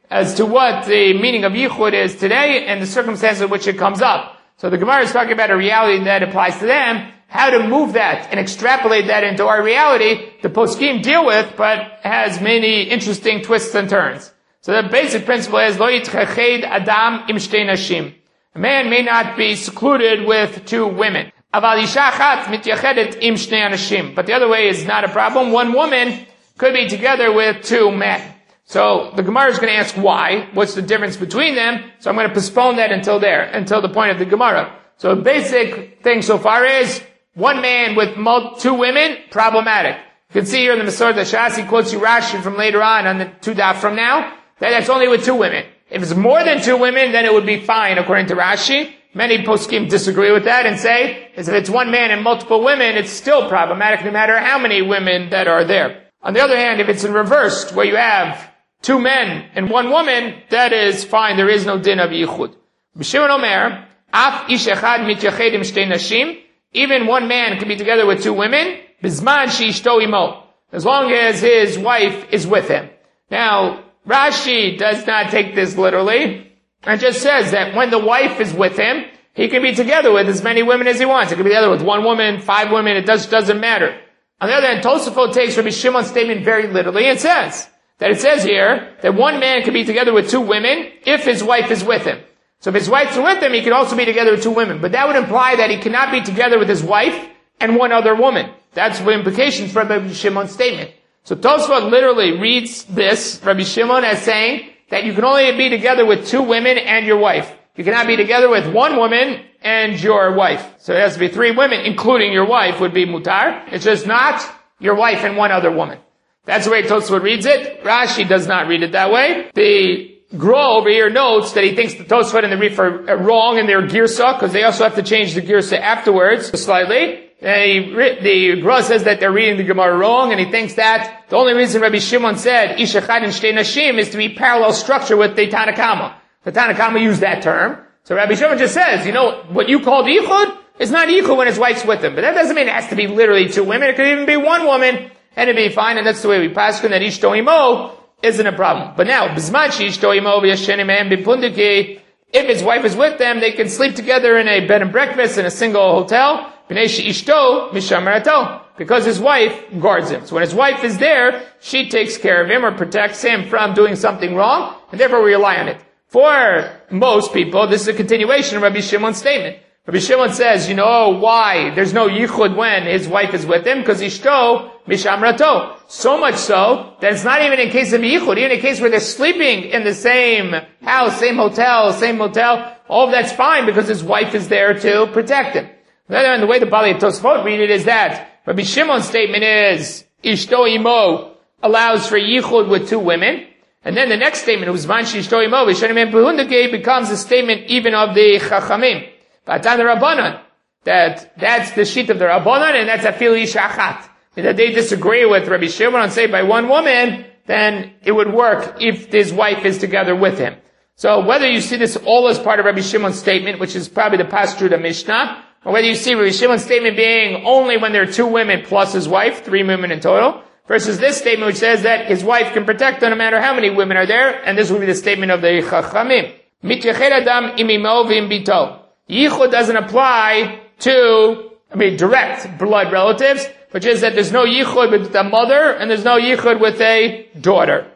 A: as to what the meaning of yichud is today and the circumstances in which it comes up. So the Gemara is talking about a reality that applies to them, how to move that and extrapolate that into our reality, the poskim deal with, but has many interesting twists and turns. So the basic principle is, lo yitchached adam im shtei nashim. A man may not be secluded with two women. Aval isha achat mityachedet im shnei anashim. But the other way is not a problem. One woman could be together with two men. So the Gemara is going to ask why. What's the difference between them? So I'm going to postpone that until there, until the point of the Gemara. So the basic thing so far is one man with two women, problematic. You can see here in the Masor that Shasi quotes you Rashi from later on, on the two daf from now, that that's only with two women. If it's more than two women, then it would be fine according to Rashi. Many poskim disagree with that and say, as if it's one man and multiple women, it's still problematic no matter how many women that are there. On the other hand, if it's in reverse, where you have two men and one woman, that is fine. There is no din of yichud. B'Shimon Omer, af ish echad mityachedim shtei nashim. Even one man can be together with two women. Bizman sheishto imo, as long as his wife is with him. Now, Rashi does not take this literally, and just says that when the wife is with him, he can be together with as many women as he wants. He can be together with one woman, five women. It just doesn't matter. On the other hand, Tosafot takes Rabbi Shimon's statement very literally and says that it says here that one man can be together with two women if his wife is with him. So if his wife's with him, he can also be together with two women. But that would imply that he cannot be together with his wife and one other woman. That's the implications for Rabbi Shimon's statement. So Tosafot literally reads this, Rabbi Shimon, as saying that you can only be together with two women and your wife. You cannot be together with one woman and your wife. So it has to be three women, including your wife, would be mutar. It's just not your wife and one other woman. That's the way Tosafot reads it. Rashi does not read it that way. The Gra over here notes that he thinks the Tosafot and the Rif are wrong in their girsa, because they also have to change the girsa afterwards slightly. The, the Gra says that they're reading the Gemara wrong, and he thinks that the only reason Rabbi Shimon said Ish echad and shtei nashim is to be parallel structure with the Tanna Kama. The Tanna Kama used that term. So Rabbi Shimon just says, you know, what you called yichud is not yichud when his wife's with him. But that doesn't mean it has to be literally two women. It could even be one woman, and it'd be fine, and that's the way we pass that ishto imo isn't a problem. But now, b'zman she'ishto imo v'yashenim mehem b'pundiki, if his wife is with them, they can sleep together in a bed and breakfast in a single hotel, b'nei she'ishto mishamarato, because his wife guards him. So when his wife is there, she takes care of him or protects him from doing something wrong, and therefore we rely on it. For most people, this is a continuation of Rabbi Shimon's statement. Rabbi Shimon says, you know why there's no yichud when his wife is with him? Because ishto mishamrato. So much so that it's not even in case of yichud, even in case where they're sleeping in the same house, same hotel, same motel, all of that's fine because his wife is there to protect him. And the way the Bali Tosfot read it is that Rabbi Shimon's statement is ishto imo allows for yichud with two women. And then the next statement, Uzman shishto imo v'shanim behundake, becomes a statement even of the Chachamim. Batan the Rabbanan, that that's the sheet of the Rabbanan, and that's afil isha achat. That they disagree with Rabbi Shimon and say by one woman, then it would work if his wife is together with him. So whether you see this all as part of Rabbi Shimon's statement, which is probably the Pastruda Mishnah, or whether you see Rabbi Shimon's statement being only when there are two women plus his wife, three women in total, versus this statement which says that his wife can protect him no matter how many women are there, and this will be the statement of the Chachamim. Mityached adam im imo v'im bito. Yichud doesn't apply to, I mean, direct blood relatives, which is that there's no yichud with a mother and there's no yichud with a daughter.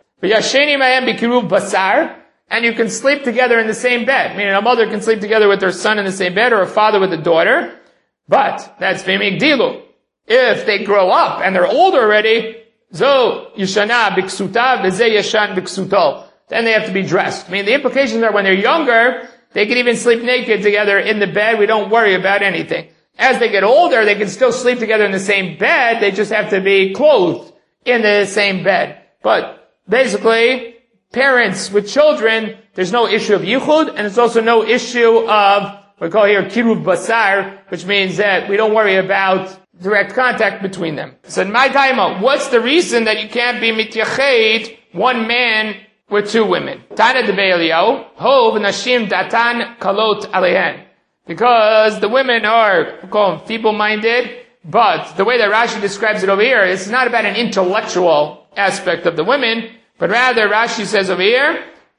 A: And you can sleep together in the same bed. Meaning a mother can sleep together with her son in the same bed, or a father with a daughter. But that's v'migdilu. If they grow up and they're older already, zo yishana biksuta v'ze yashan biksuto. Then they have to be dressed. I mean, the implications are when they're younger, they can even sleep naked together in the bed. We don't worry about anything. As they get older, they can still sleep together in the same bed. They just have to be clothed in the same bed. But basically, parents with children, there's no issue of yichud, and there's also no issue of, we call here kiruv basar, which means that we don't worry about direct contact between them. So in my time, what's the reason that you can't be mityached one man with two women? Tana de Be'eliyahu, hov nashim datan kalot alehen. Because the women are, we call them feeble-minded, but the way that Rashi describes it over here, it's not about an intellectual aspect of the women, but rather Rashi says over here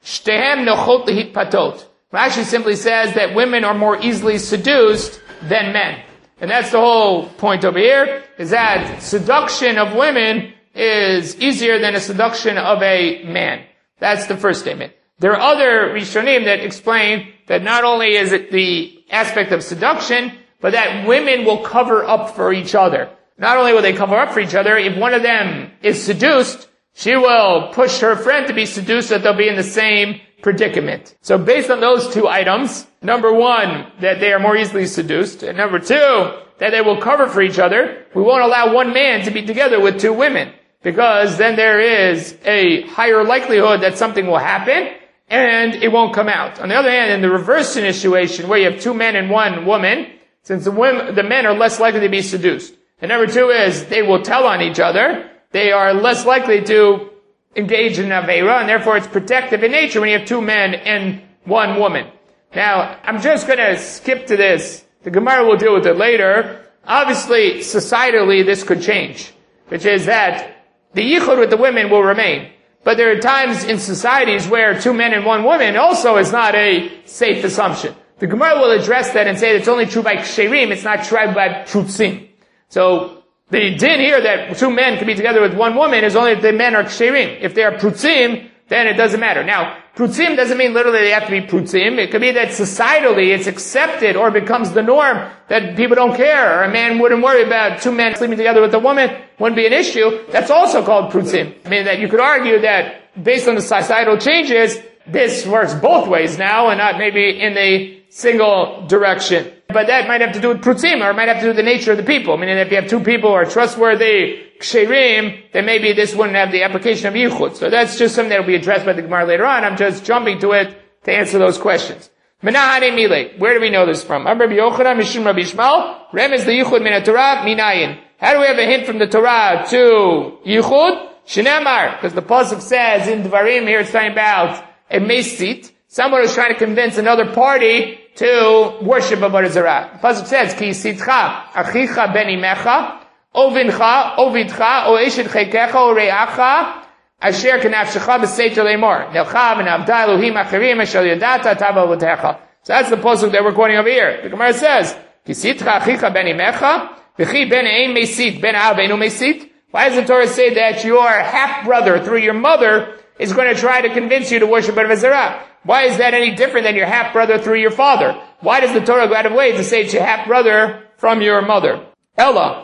A: Shtehem nochot lehitpatot. Rashi simply says that women are more easily seduced than men. And that's the whole point over here, is that seduction of women is easier than a seduction of a man. That's the first statement. There are other Rishonim that explain that not only is it the aspect of seduction, but that women will cover up for each other. Not only will they cover up for each other, if one of them is seduced, she will push her friend to be seduced so that they'll be in the same predicament. So based on those two items, number one, that they are more easily seduced, and number two, that they will cover for each other, we won't allow one man to be together with two women, because then there is a higher likelihood that something will happen, and it won't come out. On the other hand, in the reverse situation, where you have two men and one woman, since the women, the men are less likely to be seduced. And number two is, they will tell on each other, they are less likely to engage in Aveira, and therefore it's protective in nature when you have two men and one woman. Now, I'm just gonna skip to this. The Gemara will deal with it later. Obviously, societally, this could change, which is that the yichud with the women will remain. But there are times in societies where two men and one woman also is not a safe assumption. The Gemara will address that and say it's only true by ksherim, it's not true by prutzim. So, the din here that two men can be together with one woman is only if the men are ksherim. If they are prutzim, then it doesn't matter. Now, prutzim doesn't mean literally they have to be prutzim. It could be that societally it's accepted or becomes the norm that people don't care, or a man wouldn't worry about two men sleeping together with a woman, wouldn't be an issue. That's also called prutzim. I mean, that you could argue that based on the societal changes, this works both ways now and not maybe in a single direction. But that might have to do with prutzim, or it might have to do with the nature of the people. Meaning that if you have two people who are trustworthy, ksherim, then maybe this wouldn't have the application of yichud. So that's just something that will be addressed by the Gemara later on. I'm just jumping to it to answer those questions. Menahane mile. Where do we know this from? Rabbi Yochanan, Mishum Rabbi Yishmael. Rem is the yichud min Torah, minayin. How do we have a hint from the Torah to yichud? Shneimar. Because the pasuk says in Dvarim here it's talking about a mesit. Someone who's trying to convince another party to worship Avodah Zarah. The pasuk says, Ki sitcha achicha ben imecha, ovincha, ovidcha, o eshet chekecha, o reacha, asher kenafshecha b'seiter leimor. Nelcha v'navda Elohim achirim asher yadata tava avotecha. So that's the pasuk that we're quoting over here. The Gemara says, Ki sitcha achicha ben imecha, v'chi ben ein mesit, ben av einu mesit. Why does the Torah say that your half-brother through your mother is going to try to convince you to worship Avodah Zarah? Why is that any different than your half-brother through your father? Why does the Torah go out of way to say it's your half-brother from your mother? Ella,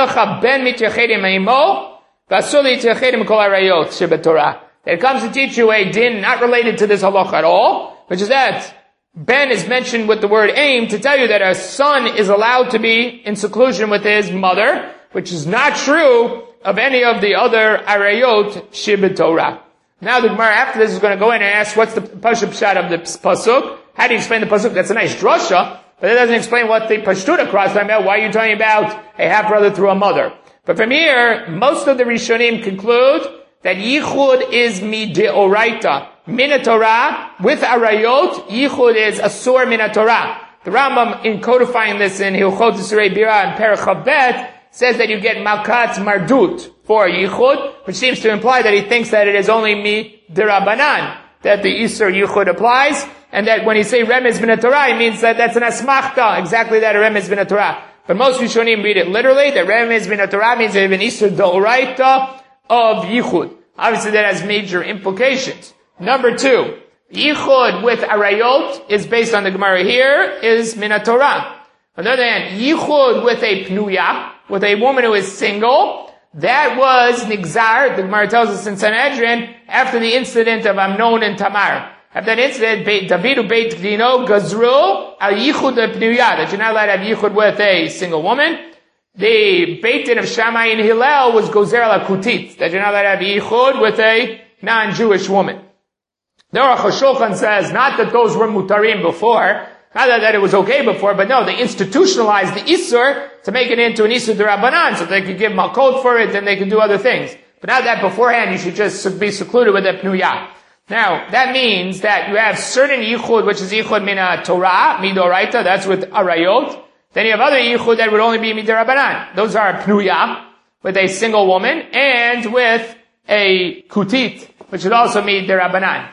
A: ben imo, that it comes to teach you a din not related to this halach at all, which is that Ben is mentioned with the word aim to tell you that a son is allowed to be in seclusion with his mother, which is not true of any of the other arayot sheb'Torah. Now the Gemara after this is going to go in and ask what's the pasuk pshat of the pasuk. How do you explain the pasuk? That's a nice drasha, but it doesn't explain what the pashtut across time about. Why are you talking about a half brother through a mother? But from here, most of the Rishonim conclude that yichud is mideoraita, min Torah with arayot. Yichud is asur min Torah. The Rambam, in codifying this in Hilchot Yisrei Bira and Perach Bet, says that you get malkat mardut for yichud, which seems to imply that he thinks that it is only mi derabanan that the Isur yichud applies, and that when he say remez bin Torah, he means that that's an asmachta, exactly that a remez bin Torah. But most Rishonim read it literally, that remez bin Torah means that you have an Isur d'oraita of yichud. Obviously that has major implications. Number two, yichud with arayot is based on the Gemara here, is min Torah. On the other hand, yichud with a pnuya, with a woman who is single, that was nigzar, the Gemara tells us in Sanhedrin, after the incident of Amnon and Tamar. After that incident, Davidu Beit Dino Gazru al yichud pnuya, that you're not allowed to have yichud with a single woman. The Beit Din of Shammai and Hillel was gozer al kutit, that you're not allowed to have yichud with a non-Jewish woman. The Aruch HaShulchan says, not that those were mutarim before, not that it was okay before, but no, they institutionalized the Isur to make it into an Isur D'Rabbanan, so they could give Malkot for it and they could do other things. But now that beforehand, you should just be secluded with a Pnuyah. Now, that means that you have certain Yichud, which is Yichud Mina Torah, Midoraita, that's with Arayot. Then you have other Yichud that would only be Midorabanan. Those are Pnuyah, with a single woman, and with a Kutit, which would also be D'Rabbanan.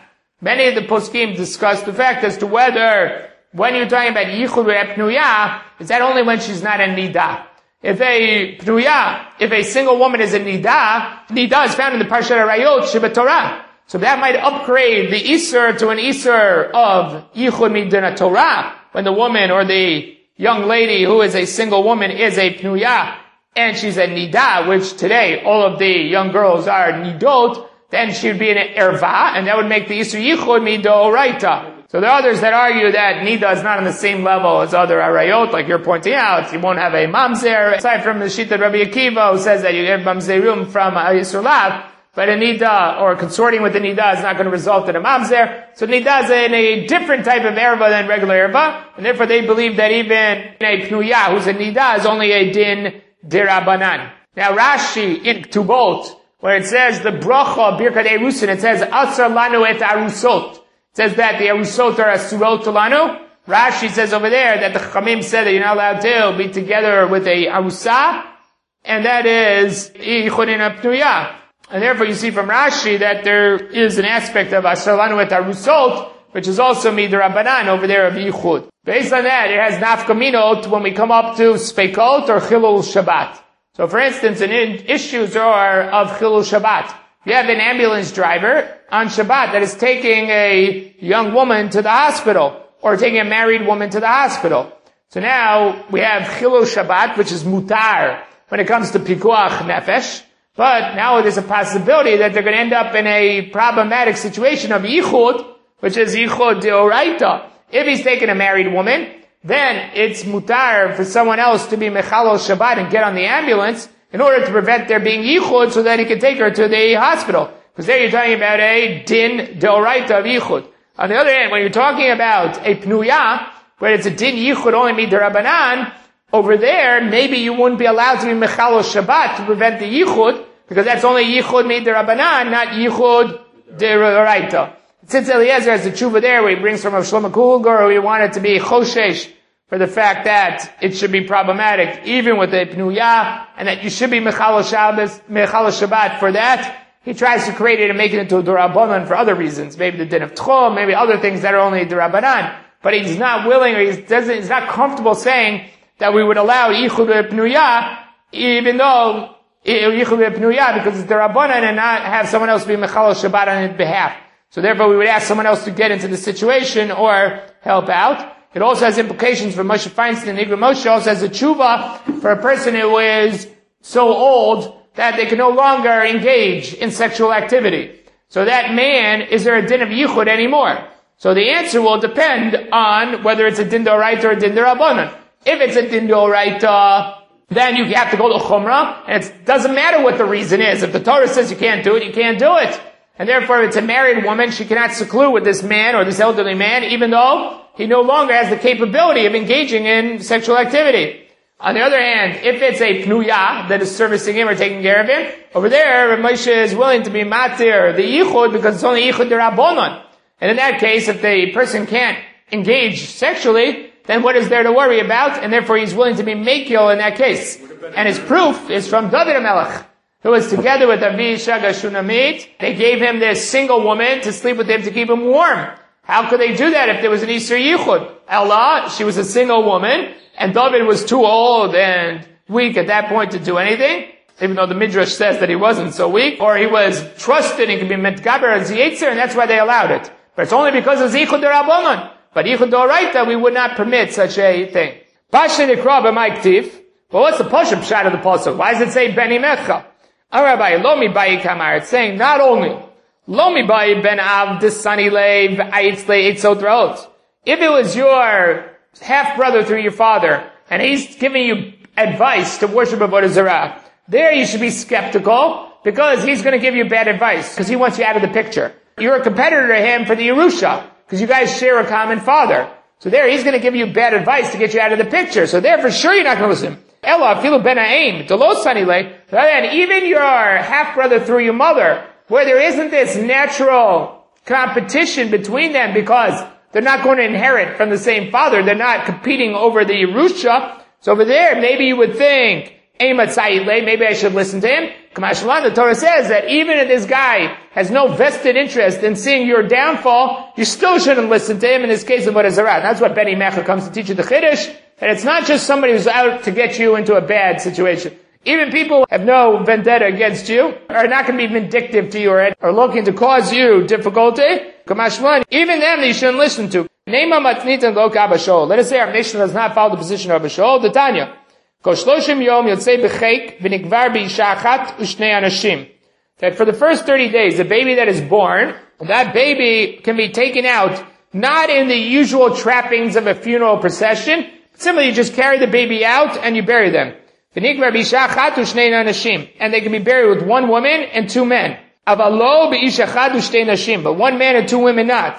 A: many of the poskim discuss the fact as to whether, when you're talking about yichud pnuya, is that only when she's not a nida. If a pnuya, if a single woman is a nida, nida is found in the Parshat Arayot, Sheba Torah. So that might upgrade the Isur to an Isur of yichud midin Torah, when the woman or the young lady who is a single woman is a pnuya, and she's a nida, which today all of the young girls are nidot, then she would be an erva, and that would make the Isur yichud midoraita. So there are others that argue that nida is not on the same level as other arayot, like you're pointing out. You won't have a mamzer, aside from the Shita Rabbi Akiva, who says that you get mamzerum from a Yisur Lav, but a nida, or consorting with the nida, is not going to result in a mamzer. So nida is in a different type of erva than regular erva, and therefore they believe that even a pnuya, who's a nida, is only a din dirabanan. Now Rashi, in Ketubot, where it says the bracha, Birkat Erusin, it says, Asar lanu et arusot. It says that the arusot are asurot lanu. Rashi says over there that the Chachamim said that you're not allowed to be together with a arusa, and that is yichud pnuya. And therefore you see from Rashi that there is an aspect of asar lanu et arusot, which is also midrabanan over there of yichud. Based on that, it has nafkaminot when we come up to spekot or chilul Shabbat. So for instance, an in issues are of chilul Shabbat. You have an ambulance driver on Shabbat that is taking a young woman to the hospital, or taking a married woman to the hospital. So now we have chilul Shabbat, which is mutar when it comes to pikuach nefesh. But now there's a possibility that they're going to end up in a problematic situation of yichud, which is yichud deoraita. If he's taking a married woman, then it's mutar for someone else to be mechalol Shabbat and get on the ambulance in order to prevent there being yichud, so that he can take her to the hospital. Because there you're talking about a din deoraita of yichud. On the other hand, when you're talking about a pnuya, where it's a din yichud only midirabanan, over there, maybe you wouldn't be allowed to be mechalol Shabbat to prevent the yichud, because that's only yichud midirabanan, not yichud deoraita. Since Eliezer has the tshuva there, where he brings from Rav Shlomo Kulger, who he wanted to be choshesh for the fact that it should be problematic, even with a pnuya, and that you should be mechalol Shabbos, mechalol Shabbat for that. He tries to create it and make it into a durabanan for other reasons, maybe the din of tchum, maybe other things that are only durabanan. But he's not willing, or he doesn't, he's not comfortable saying that we would allow yichud pnuya, even though yichud pnuya, because it's durabanan, and not have someone else be mechalol Shabbat on his behalf. So therefore we would ask someone else to get into the situation or help out. It also has implications for Moshe Feinstein, and Igram Moshe also has a tshuva for a person who is so old that they can no longer engage in sexual activity. So that man, is there a din of yichud anymore? So the answer will depend on whether it's a din d'oraita or a din d'rabanan. If it's a din d'oraita, then you have to go to chumrah, and it doesn't matter what the reason is. If the Torah says you can't do it, you can't do it. And therefore, if it's a married woman, she cannot seclude with this man or this elderly man, even though he no longer has the capability of engaging in sexual activity. On the other hand, if it's a pnuya that is servicing him or taking care of him, over there, Moshe is willing to be matir, the yichud, because it's only yichud derabanan. And in that case, if the person can't engage sexually, then what is there to worry about? And therefore, he's willing to be mekil in that case. And his proof is from David HaMelech, who was together with Avisha Shunamit. They gave him this single woman to sleep with him to keep him warm. How could they do that if there was an Isur Yichud? Allah, she was a single woman, and David was too old and weak at that point to do anything, even though the Midrash says that he wasn't so weak, or he was trusted and could be Metgaber as Yetzer, and that's why they allowed it. But it's only because of Yichud D'Rabbanan. But Yichud D'Oraita, we would not permit such a thing. Pasha Nikra b'Maiktiv. Well, what's the Pasha Pshat of the Pasuk? Why does it say Beni Mecha? Rabbi, lo mi bayi kamar. It's saying not only lo mi bayi ben av desani leiv aitzle itzodraot. If it was your half brother through your father, and he's giving you advice to worship Avodah Zarah, there you should be skeptical, because he's going to give you bad advice, because he wants you out of the picture. You're a competitor to him for the Yerusha, because you guys share a common father. So there he's going to give you bad advice to get you out of the picture. So there for sure you're not going to listen. Ella, filu ben ha'im, delo sanile. And even your half-brother through your mother, where there isn't this natural competition between them because they're not going to inherit from the same father, they're not competing over the Yerusha. So over there, maybe you would think, maybe I should listen to him. Kamashlan, the Torah says that even if this guy has no vested interest in seeing your downfall, you still shouldn't listen to him in this case of what is around. That's what Beni Mecha comes to teach you the Chiddush, and it's not just somebody who's out to get you into a bad situation. Even people who have no vendetta against you are not going to be vindictive to you or, or looking to cause you difficulty. Kamashlan, even them you shouldn't listen to. Nema matnitan lo ka Abashol. Let us say our Mishnah does not follow the position of Abashol. The Tanya. That for the first thirty days, the baby that is born, that baby can be taken out not in the usual trappings of a funeral procession. Simply you just carry the baby out and you bury them. And they can be buried with one woman and two men. But one man and two women not.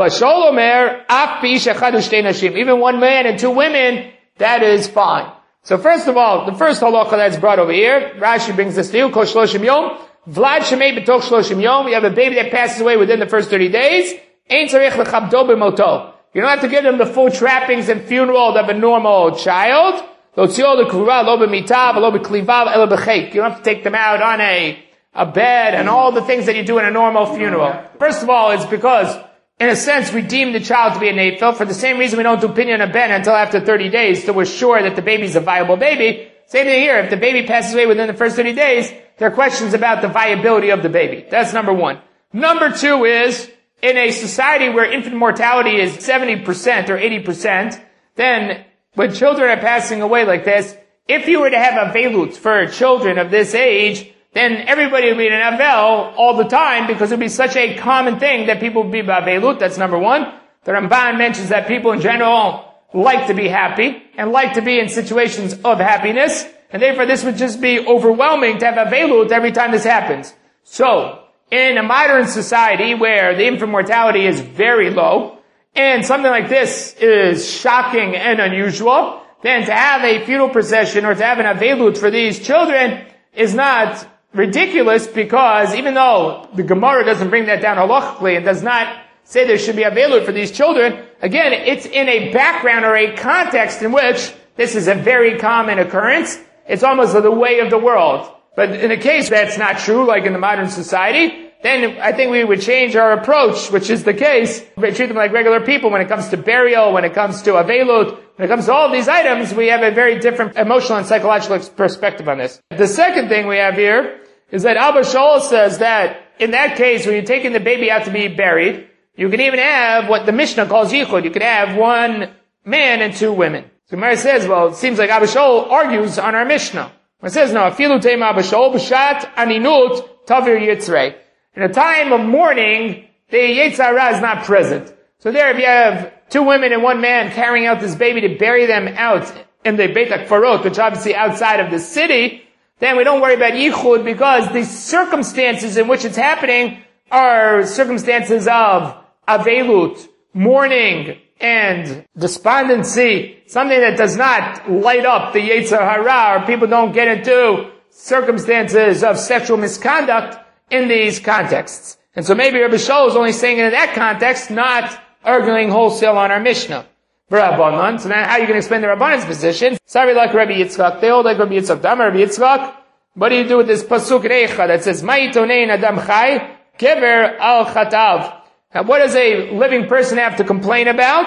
A: Even one man and two women, that is fine. So first of all, the first halacha that's brought over here, Rashi brings this to you, Kol Shloshim Yom, Vlad Shemei B'toch Shloshim Yom, you have a baby that passes away within the first thirty days, Ein Tzarich L'chabdo B'moto. You don't have to give them the full trappings and funeral of a normal child. L'otzio L'kvura, Lo B'mitav, Lo B'klivav, Elo B'cheik. You don't have to take them out on a, a bed and all the things that you do in a normal funeral. First of all, it's because in a sense, we deem the child to be a nafil. For the same reason we don't do pinyon and ben until after thirty days, so we're sure that the baby's a viable baby. Same thing here. If the baby passes away within the first thirty days, there are questions about the viability of the baby. That's number one. Number two is, in a society where infant mortality is seventy percent or eighty percent, then when children are passing away like this, if you were to have a velut for children of this age, then everybody would be in an avel all the time because it would be such a common thing that people would be ba'avelut. That's number one. The Ramban mentions that people in general like to be happy and like to be in situations of happiness, and therefore this would just be overwhelming to have avelut every time this happens. So, in a modern society where the infant mortality is very low, and something like this is shocking and unusual, then to have a funeral procession or to have an avelut for these children is not ridiculous, because even though the Gemara doesn't bring that down halachically and does not say there should be a velut for these children, again, it's in a background or a context in which this is a very common occurrence. It's almost the way of the world. But in a case that's not true, like in the modern society, then I think we would change our approach, which is the case. We treat them like regular people when it comes to burial, when it comes to a velut, when it comes to all of these items. We have a very different emotional and psychological perspective on this. The second thing we have here is that Abba Shaul says that in that case, when you're taking the baby out to be buried, you can even have what the Mishnah calls yichud. You can have one man and two women. So Gemara says, well, it seems like Abba Shaul argues on our Mishnah. It says, no, afilu teima Abba Shaul b'shat aninut tavir yitzrei. In a time of mourning, the Yetzer Hara is not present. So there, if you have two women and one man carrying out this baby to bury them out in the Beit HaKfarot, which obviously outside of the city, then we don't worry about yichud, because the circumstances in which it's happening are circumstances of avelut, mourning, and despondency, something that does not light up the Yetzer Hara, or people don't get into circumstances of sexual misconduct in these contexts. And so maybe Rabbi Shaul is only saying it in that context, not arguing wholesale on our Mishnah. Rabbanan. So now how are you going to explain the Rabbanan's position? Sorry, like Rabbi Yitzchak. They all like Rabbi Yitzchak. Dama Rabbi Yitzchak. What do you do with this pasuk reicha that says, Ma'itonein adam chai, kever al chatav? Now what does a living person have to complain about?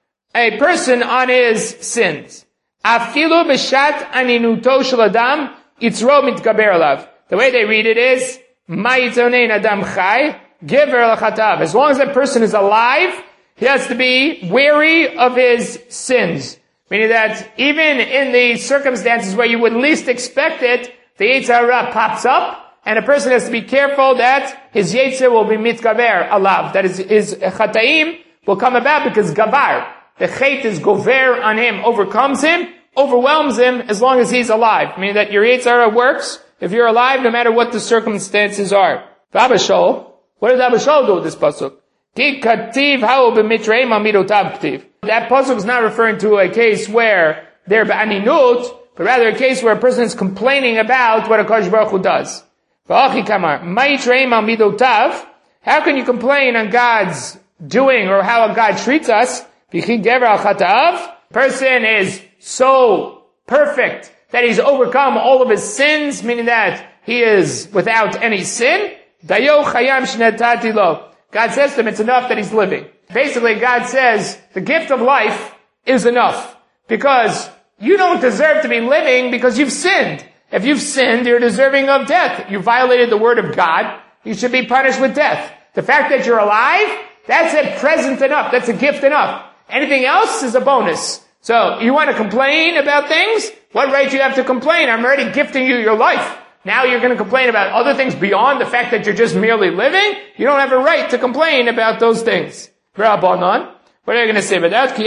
A: A person on his sins. Afilu b'shat aninuto shel adam, yitzro mitgaber alav. The way they read it is, Ma'itonein adam chai, kever al chatav. As long as that person is alive, he has to be wary of his sins. Meaning that even in the circumstances where you would least expect it, the Yetzer Hara pops up, and a person has to be careful that his Yetzer will be mitgaber alav. That is, his chataim will come about because gavar, the chet is gover on him, overcomes him, overwhelms him as long as he's alive. Meaning that your Yetzer Hara works if you're alive, no matter what the circumstances are. Abba Shaul, what does Abba Shaul do with this pasuk? That pasuk is not referring to a case where they're ba'aninut, but rather a case where a person is complaining about what HaKadosh Baruch Hu does. How can you complain on God's doing or how God treats us? Person is so perfect that he's overcome all of his sins, meaning that he is without any sin, dayo chayam shenatati lo. God says to him, it's enough that he's living. Basically, God says, the gift of life is enough. Because you don't deserve to be living because you've sinned. If you've sinned, you're deserving of death. You violated the word of God. You should be punished with death. The fact that you're alive, that's a present enough. That's a gift enough. Anything else is a bonus. So, you want to complain about things? What right do you have to complain? I'm already gifting you your life. Now you're going to complain about other things beyond the fact that you're just merely living? You don't have a right to complain about those things. Rabbanon, what are you going to say about that?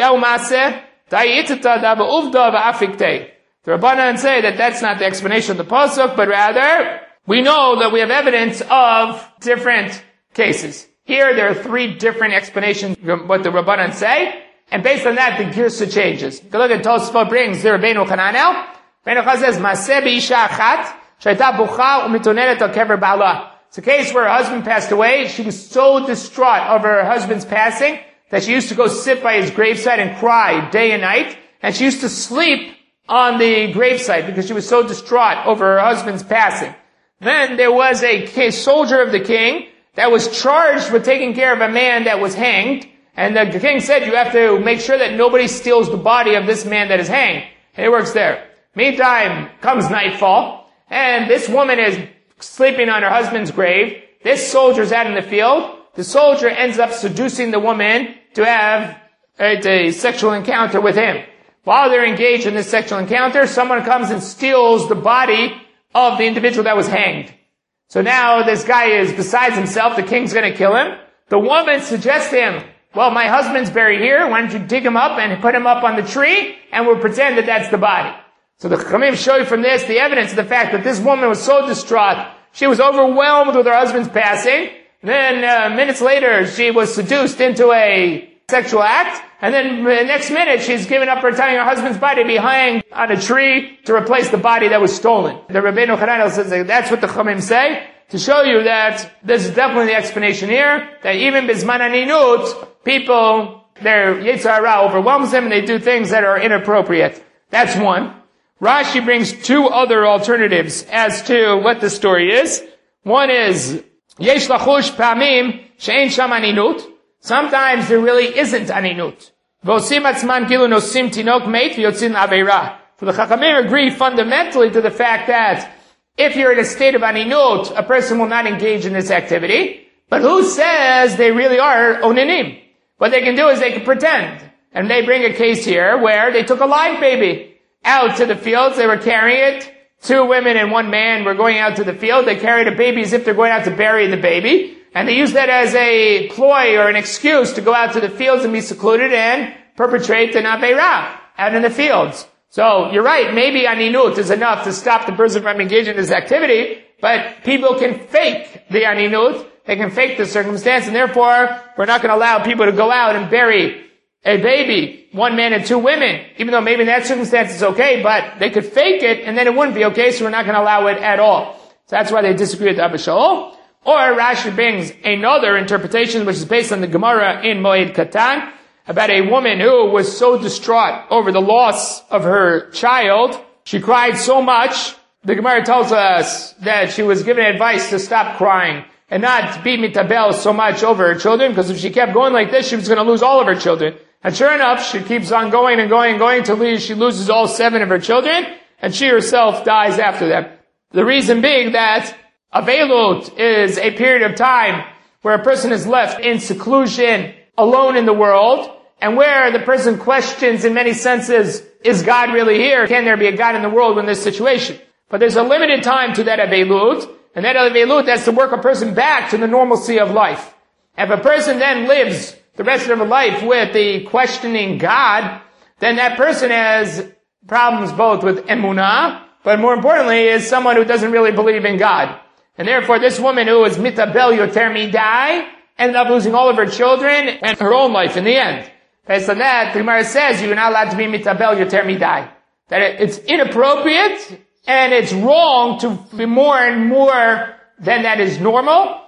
A: The Rabbanan say that that's not the explanation of the pasuk, but rather, we know that we have evidence of different cases. Here, there are three different explanations of what the Rabbanan say, and based on that, the girsa changes. Go look at Tosfot brings the Rabbeinu Hananel. Rabbeinu Hananel says, Maseh b'isha achat, shayta bucha u'mitonelet al kever ba'ala. It's a case where her husband passed away. She was so distraught over her husband's passing that she used to go sit by his graveside and cry day and night, and she used to sleep on the graveside because she was so distraught over her husband's passing. Then there was a soldier of the king that was charged with taking care of a man that was hanged, and the king said, you have to make sure that nobody steals the body of this man that is hanged. And it works there. Meantime, comes nightfall, and this woman is sleeping on her husband's grave. This soldier's out in the field. The soldier ends up seducing the woman to have a, a sexual encounter with him. While they're engaged in this sexual encounter, someone comes and steals the body of the individual that was hanged. So now this guy is besides himself. The king's going to kill him. The woman suggests to him, well, my husband's buried here. Why don't you dig him up and put him up on the tree, and we'll pretend that that's the body. So the Chachamim show you from this the evidence of the fact that this woman was so distraught. She was overwhelmed with her husband's passing. Then uh, minutes later, she was seduced into a sexual act. And then the next minute, she's given up her time, her husband's body to be hanged on a tree to replace the body that was stolen. The Rabbeinu Hananel says that that's what the Chachamim say, to show you that this is definitely the explanation here, that even Bizman Aninut, people, their Yetzer Hara overwhelms them and they do things that are inappropriate. That's one. Rashi brings two other alternatives as to what the story is. One is, Yesh lachush pamim she'en sham aninut. Sometimes there really isn't aninut. V'osim atzman kilu nosim tinok meit v'yotzin aveira. So the Chachamim agree fundamentally to the fact that if you're in a state of aninut, a person will not engage in this activity. But who says they really are oninim? What they can do is they can pretend. And they bring a case here where they took a live baby out to the fields. They were carrying it. Two women and one man were going out to the field. They carried a baby as if they're going out to bury the baby. And they used that as a ploy or an excuse to go out to the fields and be secluded and perpetrate an Aveirah out in the fields. So, you're right, maybe aninut is enough to stop the person from engaging in this activity, but people can fake the aninut, they can fake the circumstance, and therefore, we're not going to allow people to go out and bury a baby, one man and two women, even though maybe in that circumstance it's okay, but they could fake it, and then it wouldn't be okay, so we're not going to allow it at all. So that's why they disagree with Abba Shaul. Or Rashi brings another interpretation, which is based on the Gemara in Moed Katan, about a woman who was so distraught over the loss of her child. She cried so much. The Gemara tells us that she was given advice to stop crying and not be mitabel so much over her children, because if she kept going like this, she was going to lose all of her children. And sure enough, she keeps on going and going and going until she loses all seven of her children, and she herself dies after them. The reason being that Avelut is a period of time where a person is left in seclusion, alone in the world, and where the person questions in many senses, is God really here? Can there be a God in the world in this situation? But there's a limited time to that Avelut, and that Avelut has to work a person back to the normalcy of life. If a person then lives the rest of her life with the questioning God, then that person has problems both with emunah, but more importantly is someone who doesn't really believe in God. And therefore this woman who is mitabel yoter midai ended up losing all of her children and her own life in the end. Based on that, the Gemara says you're not allowed to be mitabel yoter midai. That it's inappropriate and it's wrong to be more and more than that is normal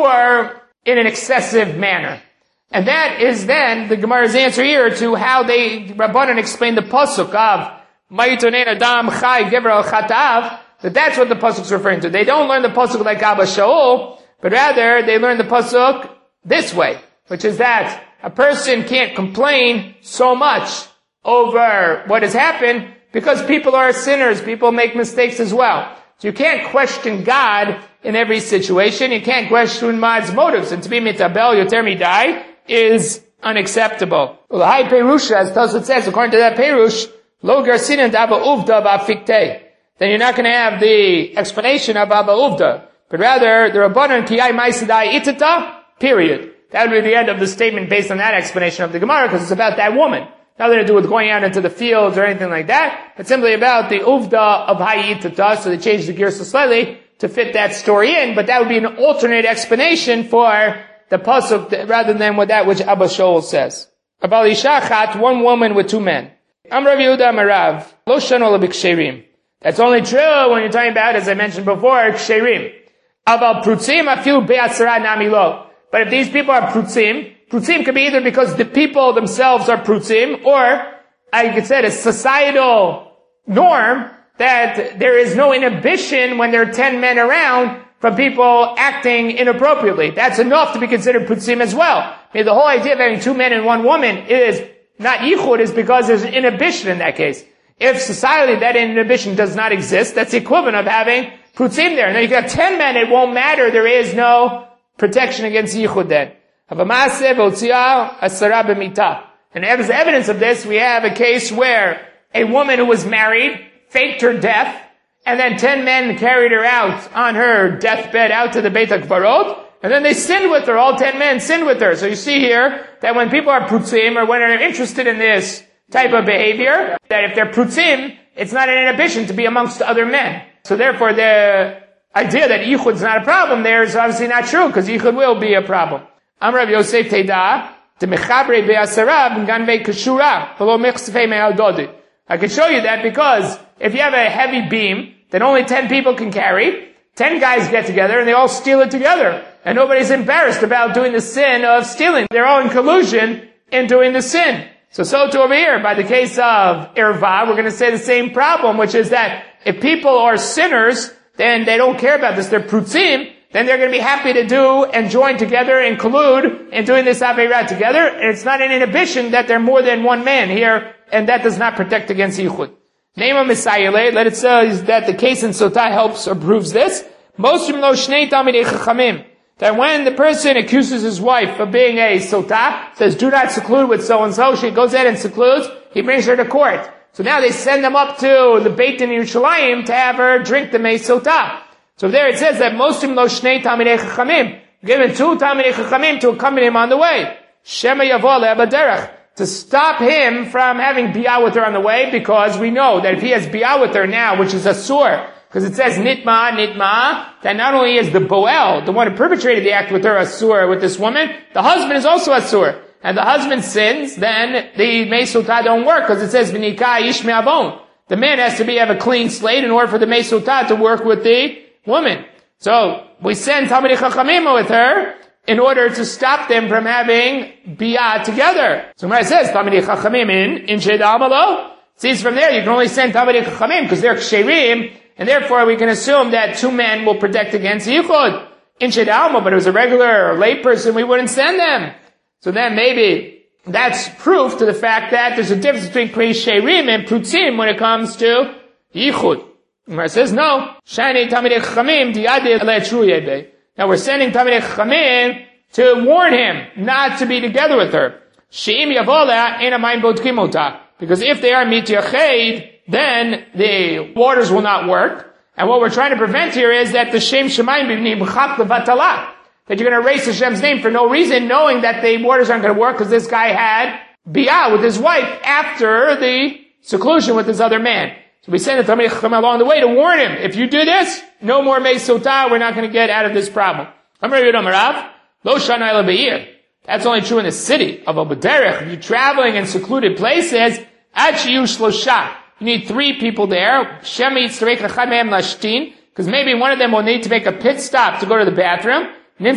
A: or in an excessive manner. And that is then the Gemara's answer here to how they, Rabbanan explained the pasuk of Mayitonei Adam Chai Gever Al Chatav, that that's what the pasuk's referring to. They don't learn the pasuk like Abba Shaul, but rather they learn the pasuk this way, which is that a person can't complain so much over what has happened because people are sinners. People make mistakes as well. So you can't question God in every situation. You can't question God's motives. And to be mitabel yoter midai is unacceptable. L'hai perusha, as Tosfot says, according to that perush, lo garsinan dava uvda v'afiktei. Then you're not going to have the explanation of Abba Uvda, but rather the Rabbanan kiyai maisadai itata, period. That would be the end of the statement based on that explanation of the Gemara, because it's about that woman. Nothing to do with going out into the fields or anything like that, but simply about the Uvda of Hayitata, so they changed the Girsa slightly to fit that story in, but that would be an alternate explanation for the Pasuk, rather than what that which Abba Shaul says. Abal Ishachat, one woman with two men. Amrav Yehuda Amarav, Lo Shano L'Biksherim. That's only true when you're talking about, as I mentioned before, Ksherim. Aval Prutzim, Afilu Be'atzara Nami Lo. But if these people are Prutzim, Prutzim could be either because the people themselves are Prutzim, or, I could say, a societal norm that there is no inhibition when there are ten men around from people acting inappropriately. That's enough to be considered Prutzim as well. I mean, the whole idea of having two men and one woman is not Yichud, is because there's an inhibition in that case. If societally that inhibition does not exist, that's the equivalent of having Prutzim there. And then you got ten men, it won't matter, there is no protection against Yichud then. And as evidence of this, we have a case where a woman who was married faked her death, and then ten men carried her out on her deathbed out to the Beit HaKvarot, and then they sinned with her. All ten men sinned with her. So you see here that when people are Prutzim, or when they're interested in this type of behavior, that if they're Prutzim, it's not an inhibition to be amongst other men. So therefore the idea that Yichud is not a problem there is obviously not true, because Yichud will be a problem. Amrav Yosef Teda, the Mechabre Be'asarab, Ganvei Kashura, V'lo Mechsefei Me'aldodi. I can show you that because if you have a heavy beam that only ten people can carry, ten guys get together and they all steal it together. And nobody's embarrassed about doing the sin of stealing. They're all in collusion in doing the sin. So, so to over here, by the case of Erva, we're going to say the same problem, which is that if people are sinners, then they don't care about this. They're Prutzim, then they're going to be happy to do and join together and collude in doing this Aveirah together. And it's not an inhibition that they're more than one man here, and that does not protect against Yichud. Name of Misayele, let it say that the case in Sotah helps or proves this. Most of them know Shnei Talmidei Chachamim. That when the person accuses his wife of being a Sotah, says, do not seclude with so-and-so, she goes ahead and secludes, he brings her to court. So now they send them up to the Beit Din Yerushalayim to have her drink the Mei Sotah. So there it says that most of them know Shnei Talmidei Chachamim. Given two Talmidei Chachamim to accompany him on the way. Shema Yavo Le'Aba Derech. To stop him from having biyah with her on the way, because we know that if he has biyah with her now, which is asur, because it says nitma, nitma, that not only is the boel, the one who perpetrated the act with her, asur, with this woman, the husband is also asur. And the husband sins, then the Mei Sotah don't work, because it says v'nika ish me'avon. The man has to be have a clean slate in order for the Mei Sotah to work with the woman. So we send Talmidei Chachamim with her, in order to stop them from having biyah together. So when it says Talmidei Chachamim in in Sheda Amalo, sees from there you can only send Talmidei Chachamim because they're ksherim, and therefore we can assume that two men will protect against Yichud in Sheda Amalo. But if it was a regular or lay person, we wouldn't send them. So then maybe that's proof to the fact that there's a difference between ksherim and prutzim when it comes to Yichud. When it says no, Shani Talmidei Chachamim diadei le'etruyebe. Now we're sending Talmidei Chachamim to warn him not to be together with her. She'im yavola ena mayim bodkim ota. Because if they are mityached, then the waters will not work. And what we're trying to prevent here is that the Shem Shemayim b'vnim b'chap levatala. That you're going to erase Hashem's name for no reason, knowing that the waters aren't going to work because this guy had biyah with his wife after the seclusion with his other man. So we send the Talmidei Chachamim along the way to warn him. If you do this, no more Mei Sotah, we're not going to get out of this problem. That's only true in the city of Obaderech. If you're traveling in secluded places, you need three people there. Because maybe one of them will need to make a pit stop to go to the bathroom. So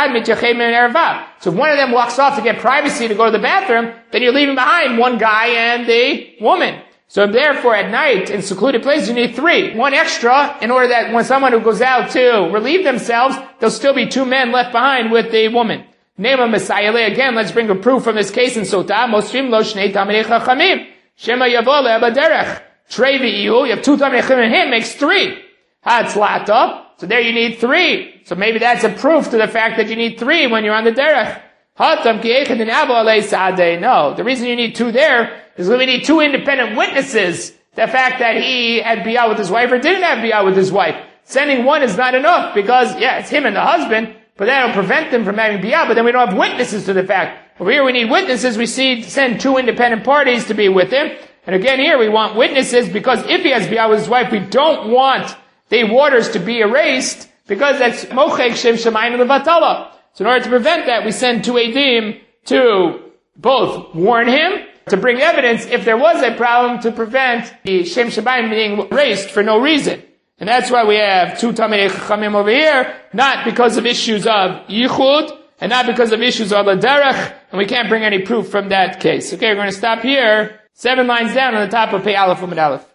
A: if one of them walks off to get privacy to go to the bathroom, then you're leaving behind one guy and the woman. So therefore, at night, in secluded places, you need three. One extra, in order that when someone who goes out to relieve themselves, there'll still be two men left behind with the woman. Name of Messiah. Again, let's bring a proof from this case in Sota. Mosrim lo shnei talmidei chachamim. Shema yavo le'abaderech. Trei v'iyu. You have two talmidei chachamim. Him makes three. Hatzlata. So there you need three. So maybe that's a proof to the fact that you need three when you're on the derech. Hatam ki echad inavo alei sa'adei. No. The reason you need two there is that we need two independent witnesses. The fact that he had biyah with his wife or didn't have biyah with his wife. Sending one is not enough because, yeah, it's him and the husband, but that'll prevent them from having biyah, but then we don't have witnesses to the fact. Over here we need witnesses. We see, send two independent parties to be with him. And again here we want witnesses because if he has biyah with his wife, we don't want the waters to be erased because that's mochek shem shemayim levatala. So in order to prevent that, we send two edim to both warn him, to bring evidence if there was a problem to prevent the shem shemayim being erased for no reason. And that's why we have two Talmidei Chachamim over here, not because of issues of yichud, and not because of issues of the derech, and we can't bring any proof from that case. Okay, we're going to stop here, seven lines down on the top of Pei Aleph Amud Aleph.